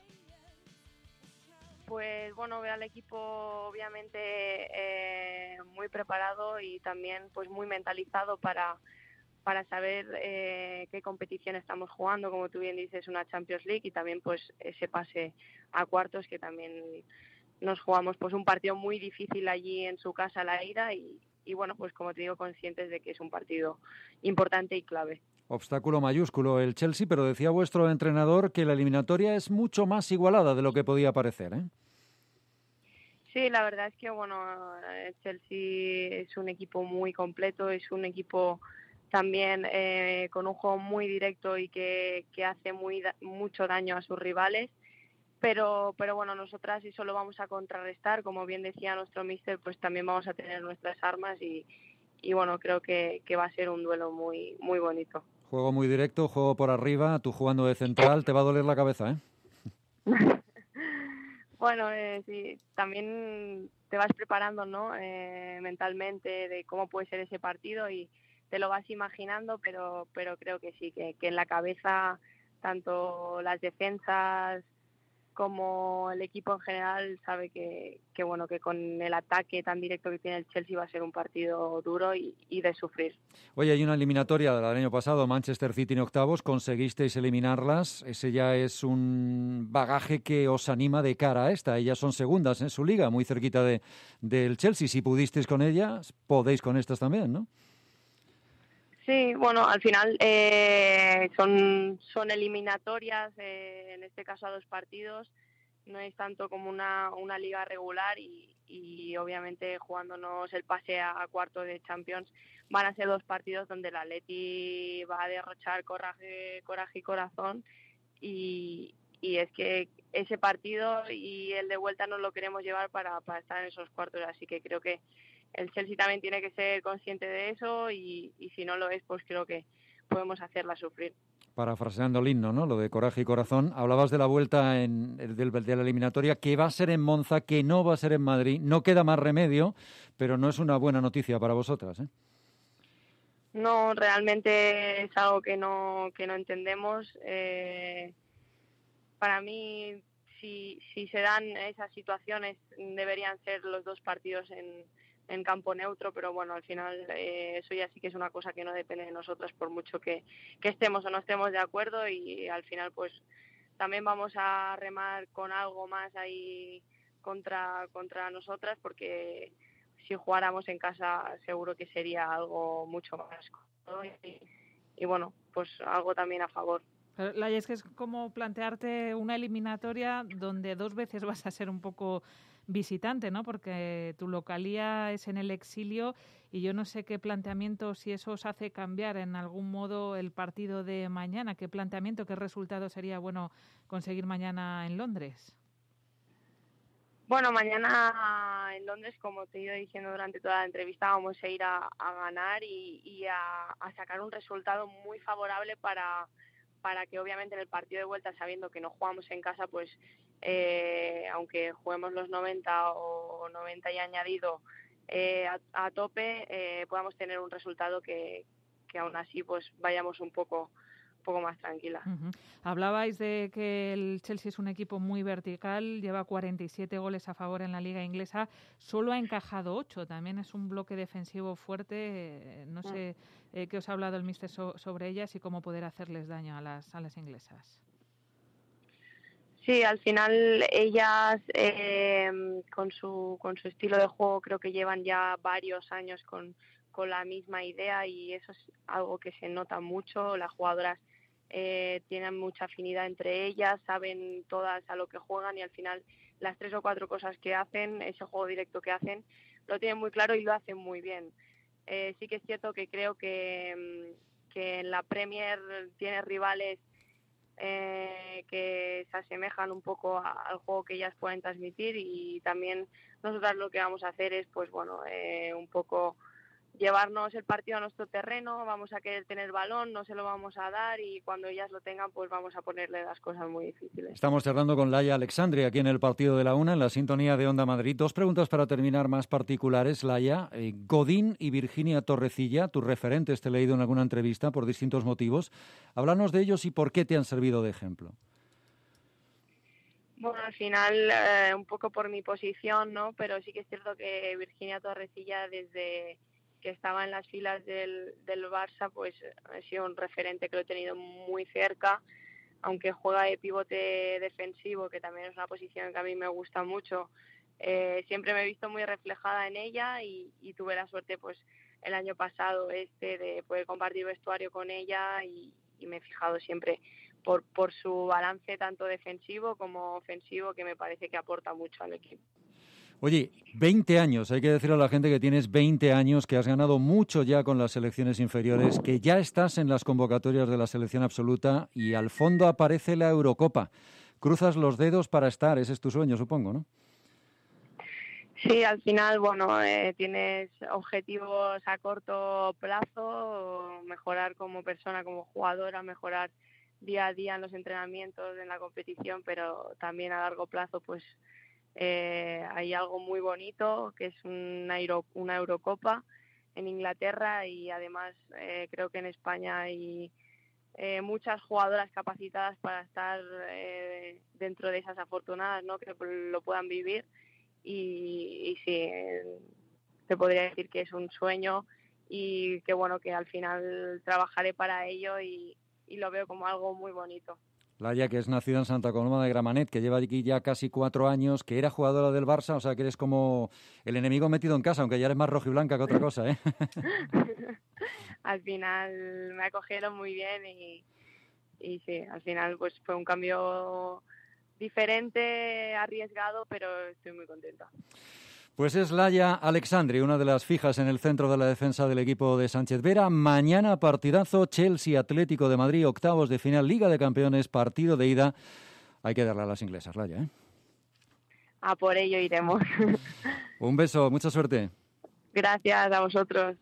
Pues bueno, veo al equipo obviamente muy preparado y también pues muy mentalizado para saber qué competición estamos jugando, como tú bien dices, una Champions League, y también pues ese pase a cuartos, que también nos jugamos pues un partido muy difícil allí en su casa, la ida, y bueno, pues como te digo, conscientes de que es un partido importante y clave. Obstáculo mayúsculo el Chelsea, pero decía vuestro entrenador que la eliminatoria es mucho más igualada de lo que podía parecer, ¿eh? Sí, la verdad es que bueno, el Chelsea es un equipo muy completo, es un equipo también con un juego muy directo y que hace mucho daño a sus rivales, pero bueno, nosotras eso lo vamos a contrarrestar, como bien decía nuestro míster, pues también vamos a tener nuestras armas y bueno, creo que va a ser un duelo muy, muy bonito. Juego muy directo, juego por arriba, tú jugando de central, te va a doler la cabeza, ¿eh? Bueno, sí, también te vas preparando, ¿no? Mentalmente de cómo puede ser ese partido y te lo vas imaginando, pero creo que sí, que en la cabeza tanto las defensas como el equipo en general sabe que bueno, que con el ataque tan directo que tiene el Chelsea va a ser un partido duro y de sufrir. Oye, hay una eliminatoria del año pasado, Manchester City en octavos, conseguisteis eliminarlas, ese ya es un bagaje que os anima de cara a esta, ellas son segundas en su liga, muy cerquita del Chelsea, si pudisteis con ellas, podéis con estas también, ¿no? Sí, bueno, al final son eliminatorias, en este caso a 2 partidos, no es tanto como una liga regular y obviamente jugándonos el pase a cuarto de Champions van a ser 2 partidos donde el Atleti va a derrochar coraje y corazón y es que ese partido y el de vuelta nos lo queremos llevar para estar en esos cuartos, así que creo que el Chelsea también tiene que ser consciente de eso y si no lo es, pues creo que podemos hacerla sufrir. Parafraseando el himno, ¿no? Lo de coraje y corazón. Hablabas de la vuelta de la eliminatoria, que va a ser en Monza, que no va a ser en Madrid. No queda más remedio, pero no es una buena noticia para vosotras, ¿eh? No, realmente es algo que no entendemos. Para mí, si se dan esas situaciones, deberían ser los 2 partidos en campo neutro, pero bueno, al final eso ya sí que es una cosa que no depende de nosotros, por mucho que estemos o no estemos de acuerdo, y al final pues también vamos a remar con algo más ahí contra nosotras, porque si jugáramos en casa seguro que sería algo mucho más cómodo y bueno, pues algo también a favor. Laia, es que es como plantearte una eliminatoria donde 2 veces vas a ser un poco visitante, ¿no? Porque tu localía es en el exilio y yo no sé qué planteamiento, si eso os hace cambiar en algún modo el partido de mañana, qué planteamiento, qué resultado sería bueno conseguir mañana en Londres. Bueno, mañana en Londres, como te he ido diciendo durante toda la entrevista, vamos a ir a ganar y a sacar un resultado muy favorable para que obviamente en el partido de vuelta, sabiendo que no jugamos en casa, pues aunque juguemos los 90 o 90 y añadido a tope, podamos tener un resultado que aún así pues vayamos un poco más tranquila. Uh-huh. Hablabais de que el Chelsea es un equipo muy vertical, lleva 47 goles a favor en la liga inglesa, solo ha encajado 8, también es un bloque defensivo fuerte, no sé qué os ha hablado el míster sobre ellas y cómo poder hacerles daño a las inglesas. Sí, al final ellas con su estilo de juego creo que llevan ya varios años con la misma idea y eso es algo que se nota mucho. Las jugadoras tienen mucha afinidad entre ellas, saben todas a lo que juegan y al final las 3 o 4 cosas que hacen, ese juego directo que hacen, lo tienen muy claro y lo hacen muy bien. Sí que es cierto que creo que en la Premier tiene rivales que se asemejan un poco al juego que ellas pueden transmitir y también nosotras lo que vamos a hacer es pues bueno, un poco llevarnos el partido a nuestro terreno, vamos a querer tener balón, no se lo vamos a dar y cuando ellas lo tengan pues vamos a ponerle las cosas muy difíciles. Estamos charlando con Laia Alexandri aquí en el partido de la una, en la sintonía de Onda Madrid. 2 preguntas para terminar más particulares, Laia. Godín y Virginia Torrecilla, tus referentes, te he leído en alguna entrevista por distintos motivos. Háblanos de ellos y por qué te han servido de ejemplo. Bueno, al final un poco por mi posición, ¿no? Pero sí que es cierto que Virginia Torrecilla desde que estaba en las filas del Barça, pues ha sido un referente que lo he tenido muy cerca, aunque juega de pivote defensivo, que también es una posición que a mí me gusta mucho. Siempre me he visto muy reflejada en ella y tuve la suerte pues el año pasado de poder compartir vestuario con ella y me he fijado siempre por su balance tanto defensivo como ofensivo, que me parece que aporta mucho al equipo. Oye, 20 años, hay que decirle a la gente que tienes 20 años, que has ganado mucho ya con las selecciones inferiores, que ya estás en las convocatorias de la selección absoluta y al fondo aparece la Eurocopa. cruzas los dedos para estar, ese es tu sueño, supongo, ¿no? Sí, al final, bueno, tienes objetivos a corto plazo, mejorar como persona, como jugadora, mejorar día a día en los entrenamientos, en la competición, pero también a largo plazo, pues hay algo muy bonito, que es una Eurocopa en Inglaterra, y además creo que en España hay muchas jugadoras capacitadas para estar dentro de esas afortunadas, ¿no?, que lo puedan vivir. Y sí, te podría decir que es un sueño y que bueno, que al final trabajaré para ello y lo veo como algo muy bonito. Laia, que es nacida en Santa Coloma de Gramenet, que lleva aquí ya casi 4 años, que era jugadora del Barça, o sea que eres como el enemigo metido en casa, aunque ya eres más rojiblanca que otra cosa, ¿eh? Al final me acogieron muy bien y sí, al final pues fue un cambio diferente, arriesgado, pero estoy muy contenta. Pues es Laia Alexandri, una de las fijas en el centro de la defensa del equipo de Sánchez Vera. Mañana partidazo, Chelsea Atlético de Madrid, octavos de final, Liga de Campeones, partido de ida. Hay que darle a las inglesas, Laia, ¿eh? A por ello iremos. Un beso, mucha suerte. Gracias a vosotros.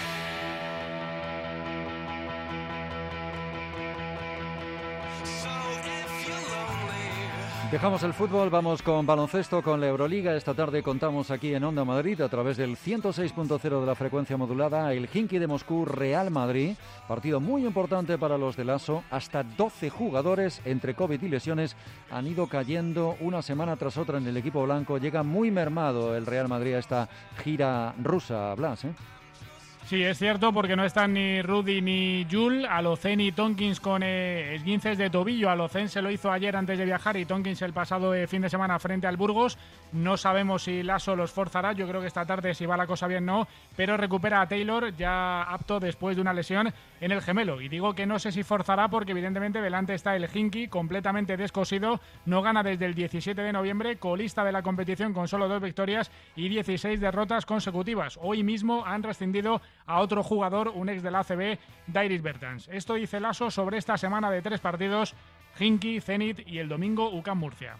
Dejamos el fútbol, vamos con baloncesto, con la Euroliga. Esta tarde contamos aquí en Onda Madrid, a través del 106.0 de la frecuencia modulada, el Khimki de Moscú, Real Madrid. Partido muy importante para los de Lasso. Hasta 12 jugadores, entre COVID y lesiones, han ido cayendo una semana tras otra en el equipo blanco. Llega muy mermado el Real Madrid a esta gira rusa, Blas, ¿eh? Sí, es cierto, porque no están ni Rudy ni Jul. Alocen y Tonkins con esguinces de tobillo. Alocen se lo hizo ayer antes de viajar y Tonkins el pasado fin de semana frente al Burgos. No sabemos si Lasso los forzará. Yo creo que esta tarde, si va la cosa bien, no. Pero recupera a Taylor, ya apto después de una lesión en el gemelo. Y digo que no sé si forzará porque evidentemente delante está el Khimki, completamente descosido. No gana desde el 17 de noviembre, colista de la competición con solo 2 victorias y 16 derrotas consecutivas. Hoy mismo han rescindido a otro jugador, un ex del ACB, Dairis Bertans. Esto dice Lasso sobre esta semana de 3 partidos, Khimki, Zenit y el domingo UCAM Murcia.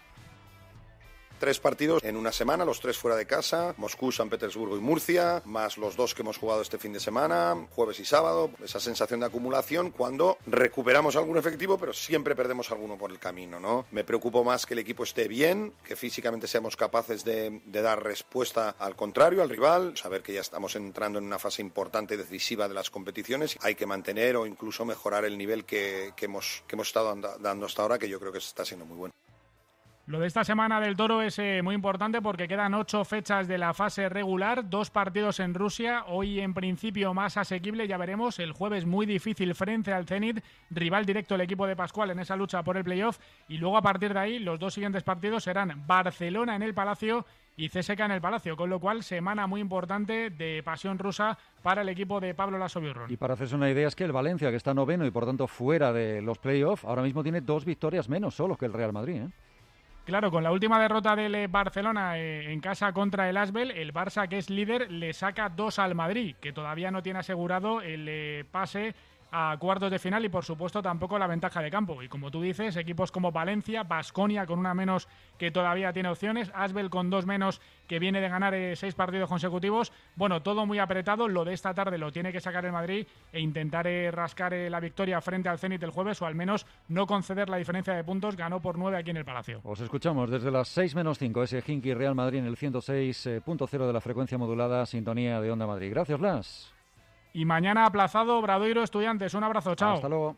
3 partidos en una semana, los 3 fuera de casa, Moscú, San Petersburgo y Murcia, más los 2 que hemos jugado este fin de semana, jueves y sábado. Esa sensación de acumulación cuando recuperamos algún efectivo, pero siempre perdemos alguno por el camino, ¿no? Me preocupo más que el equipo esté bien, que físicamente seamos capaces de dar respuesta al contrario, al rival, saber que ya estamos entrando en una fase importante y decisiva de las competiciones. Hay que mantener o incluso mejorar el nivel que hemos estado dando hasta ahora, que yo creo que está siendo muy bueno. Lo de esta semana del Toro es muy importante porque quedan 8 fechas de la fase regular, 2 partidos en Rusia, hoy en principio más asequible, ya veremos, el jueves muy difícil frente al Zenit, rival directo el equipo de Pascual en esa lucha por el playoff, y luego a partir de ahí los 2 siguientes partidos serán Barcelona en el Palacio y CSKA en el Palacio, con lo cual semana muy importante de pasión rusa para el equipo de Pablo Lasso Biurrun. Y para hacerse una idea es que el Valencia, que está noveno y por tanto fuera de los playoffs, ahora mismo tiene 2 victorias menos solo que el Real Madrid, ¿eh? Claro, con la última derrota del Barcelona en casa contra el Asbel, el Barça, que es líder, le saca 2 al Madrid, que todavía no tiene asegurado el pase a cuartos de final y por supuesto tampoco la ventaja de campo. Y como tú dices, equipos como Valencia, Baskonia con una menos que todavía tiene opciones, Asbel con 2 menos que viene de ganar 6 partidos consecutivos. Bueno, todo muy apretado. Lo de esta tarde lo tiene que sacar el Madrid e intentar rascar la victoria frente al Zenit el jueves, o al menos no conceder la diferencia de puntos. Ganó por 9 aquí en el Palacio. Os escuchamos desde las 6 menos 5, ese Khimki Real Madrid en el 106.0 de la frecuencia modulada, sintonía de Onda Madrid. Gracias, Blas. Y mañana aplazado Obradoiro Estudiantes. Un abrazo, chao. Hasta luego.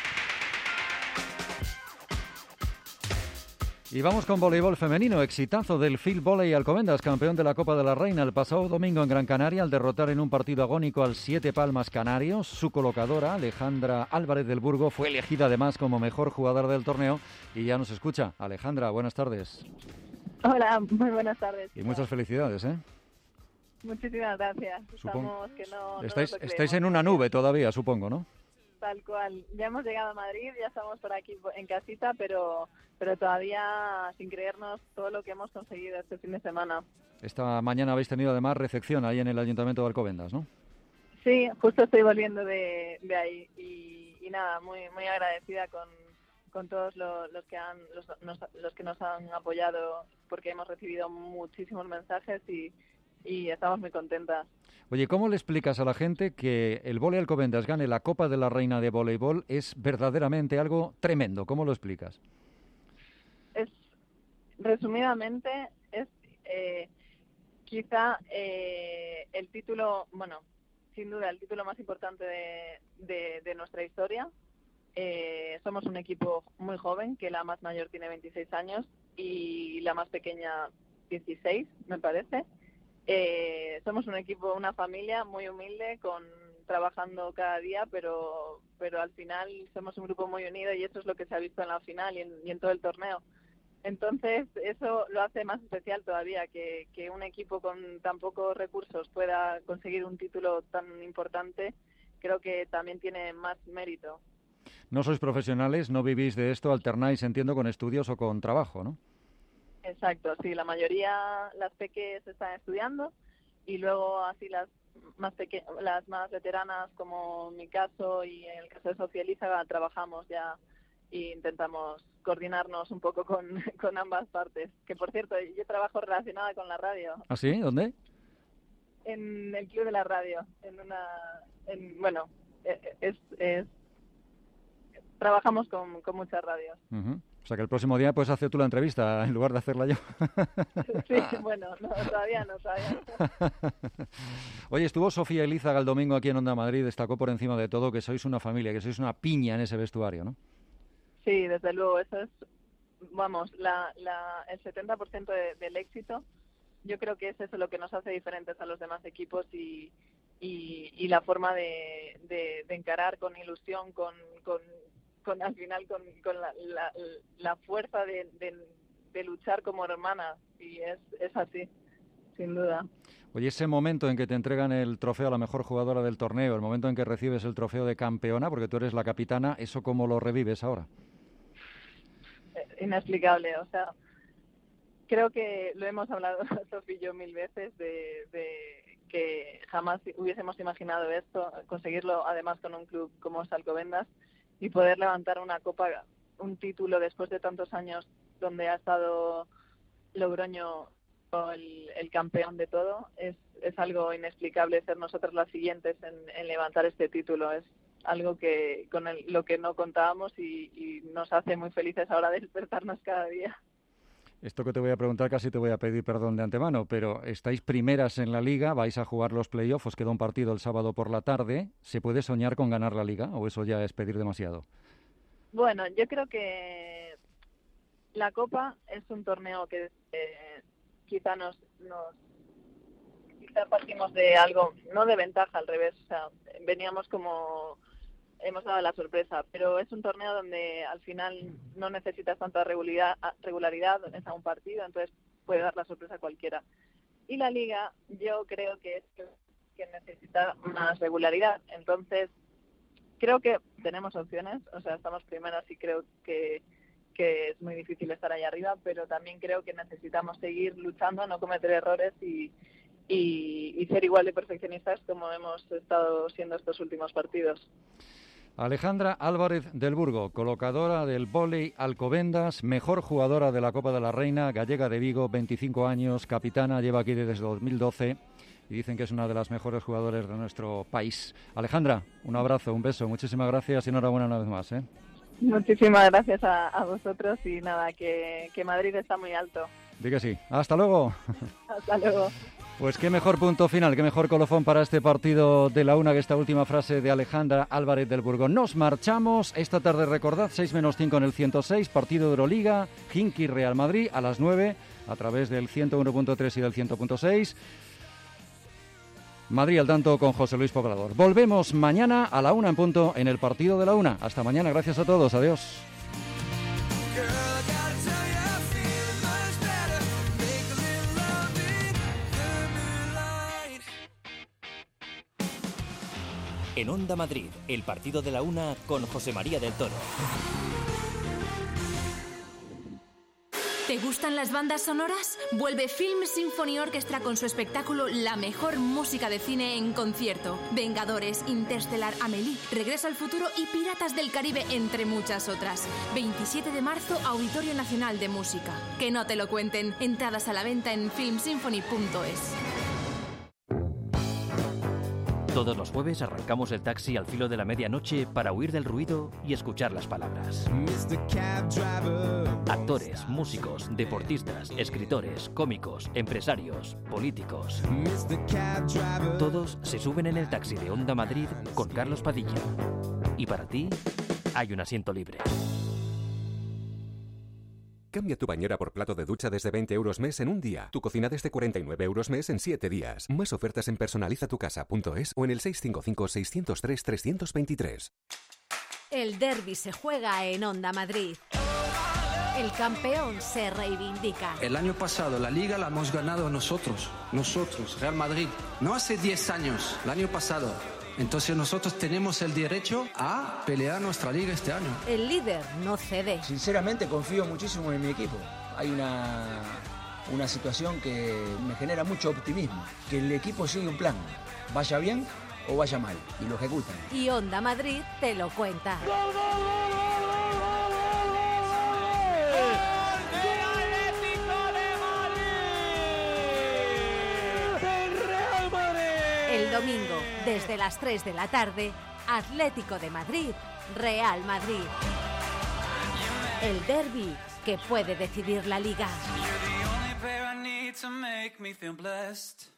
Y vamos con voleibol femenino. Exitazo del Field Volley Alcobendas, campeón de la Copa de la Reina el pasado domingo en Gran Canaria, al derrotar en un partido agónico al 7 Palmas Canarios. Su colocadora, Alejandra Álvarez del Burgo, fue elegida además como mejor jugadora del torneo y ya nos escucha. Alejandra, buenas tardes. Hola, muy buenas tardes. Y muchas felicidades, ¿eh? Muchísimas gracias. Estáis en una nube todavía, supongo, ¿no? Tal cual. Ya hemos llegado a Madrid, ya estamos por aquí en casita, pero todavía sin creernos todo lo que hemos conseguido este fin de semana. Esta mañana habéis tenido además recepción ahí en el Ayuntamiento de Alcobendas, ¿no? Sí, justo estoy volviendo de ahí y nada, muy agradecida todos los que nos han apoyado, porque hemos recibido muchísimos mensajes y estamos muy contentas. Oye, ¿cómo le explicas a la gente que el Vóley Alcobendas gane la Copa de la Reina de Voleibol es verdaderamente algo tremendo? ¿Cómo lo explicas? Resumidamente, es quizá el título, bueno, sin duda el título más importante de nuestra historia. Somos un equipo muy joven, que la más mayor tiene 26 años y la más pequeña 16, me parece. Somos un equipo, una familia muy humilde, trabajando cada día, pero al final somos un grupo muy unido y eso es lo que se ha visto en la final y en todo el torneo. Entonces eso lo hace más especial todavía, que un equipo con tan pocos recursos pueda conseguir un título tan importante. Creo que también tiene más mérito. No sois profesionales, no vivís de esto, alternáis, entiendo, con estudios o con trabajo, ¿no? Exacto, sí, la mayoría, las peques están estudiando y luego así las más veteranas, como mi caso y en el caso de Sofía Elisa, trabajamos ya e intentamos coordinarnos un poco con ambas partes. Que por cierto, yo trabajo relacionada con la radio. ¿Ah, sí? ¿Dónde? En el Club de la Radio, trabajamos con muchas radios. Uh-huh. O sea que el próximo día puedes hacer tú la entrevista en lugar de hacerla yo. Sí, bueno, no, todavía no. Oye, estuvo Sofía Elízaga el domingo aquí en Onda Madrid, destacó por encima de todo que sois una familia, que sois una piña en ese vestuario, ¿no? Sí, desde luego, eso es, vamos, el 70% del éxito. Yo creo que es eso lo que nos hace diferentes a los demás equipos y la forma de encarar con ilusión, con al final con la fuerza de luchar como hermanas, y es así, sin duda. Oye, ese momento en que te entregan el trofeo a la mejor jugadora del torneo, el momento en que recibes el trofeo de campeona, porque tú eres la capitana, ¿eso cómo lo revives ahora? Inexplicable, o sea, creo que lo hemos hablado Sofía y yo 1000 veces de que jamás hubiésemos imaginado esto, conseguirlo además con un club como Alcobendas y poder levantar una copa, un título después de tantos años donde ha estado Logroño el campeón de todo. Es algo inexplicable ser nosotros las siguientes en levantar este título. Es algo que lo que no contábamos y nos hace muy felices ahora de despertarnos cada día. Esto que te voy a preguntar casi te voy a pedir perdón de antemano, pero estáis primeras en la Liga, vais a jugar los playoffs, os queda un partido el sábado por la tarde. ¿Se puede soñar con ganar la Liga o eso ya es pedir demasiado? Bueno, yo creo que la Copa es un torneo que quizá quizá partimos de algo, no de ventaja, al revés, o sea, veníamos como hemos dado la sorpresa, pero es un torneo donde al final no necesitas tanta regularidad, es a un partido, entonces puede dar la sorpresa a cualquiera. Y la Liga yo creo que necesita más regularidad, entonces creo que tenemos opciones, o sea, estamos primeras y creo que es muy difícil estar ahí arriba, pero también creo que necesitamos seguir luchando, no cometer errores y ser igual de perfeccionistas como hemos estado siendo estos últimos partidos. Alejandra Álvarez del Burgo, colocadora del vóley Alcobendas, mejor jugadora de la Copa de la Reina, gallega de Vigo, 25 años, capitana, lleva aquí desde 2012 y dicen que es una de las mejores jugadoras de nuestro país. Alejandra, un abrazo, un beso, muchísimas gracias y enhorabuena una vez más. Muchísimas gracias a vosotros y nada, que Madrid está muy alto. Di que sí. Hasta luego. Hasta luego. Pues qué mejor punto final, qué mejor colofón para este partido de la una que esta última frase de Alejandra Álvarez del Burgo. Nos marchamos esta tarde, recordad, 6-5 en el 106, partido de Euroliga, Hinky Real Madrid a las 9 a través del 101.3 y del 100.6. Madrid al tanto con José Luis Poblador. Volvemos mañana a la 1 en punto en el partido de la 1. Hasta mañana, gracias a todos, adiós. En Onda Madrid, el partido de la 1 con José María del Toro. ¿Te gustan las bandas sonoras? Vuelve Film Symphony Orchestra con su espectáculo La mejor música de cine en concierto. Vengadores, Interstellar, Amélie, Regreso al futuro y Piratas del Caribe, entre muchas otras. 27 de marzo, Auditorio Nacional de Música. Que no te lo cuenten. Entradas a la venta en filmsymphony.es. Todos los jueves arrancamos el taxi al filo de la medianoche para huir del ruido y escuchar las palabras. Actores, músicos, deportistas, escritores, cómicos, empresarios, políticos. Todos se suben en el taxi de Onda Madrid con Carlos Padilla. Y para ti, hay un asiento libre. Cambia tu bañera por plato de ducha desde 20 euros mes en un día. Tu cocina desde 49 euros mes en 7 días. Más ofertas en personalizatucasa.es o en el 655-603-323. El derbi se juega en Onda Madrid. El campeón se reivindica. El año pasado la Liga la hemos ganado nosotros, Real Madrid. No hace 10 años, el año pasado. Entonces nosotros tenemos el derecho a pelear nuestra liga este año. El líder no cede. Sinceramente confío muchísimo en mi equipo. Hay una situación que me genera mucho optimismo. Que el equipo sigue un plan, vaya bien o vaya mal, y lo ejecutan. Y Onda Madrid te lo cuenta. ¡Gol, gol, gol, gol! El domingo, desde las 3 de la tarde, Atlético de Madrid, Real Madrid. El derbi que puede decidir la Liga.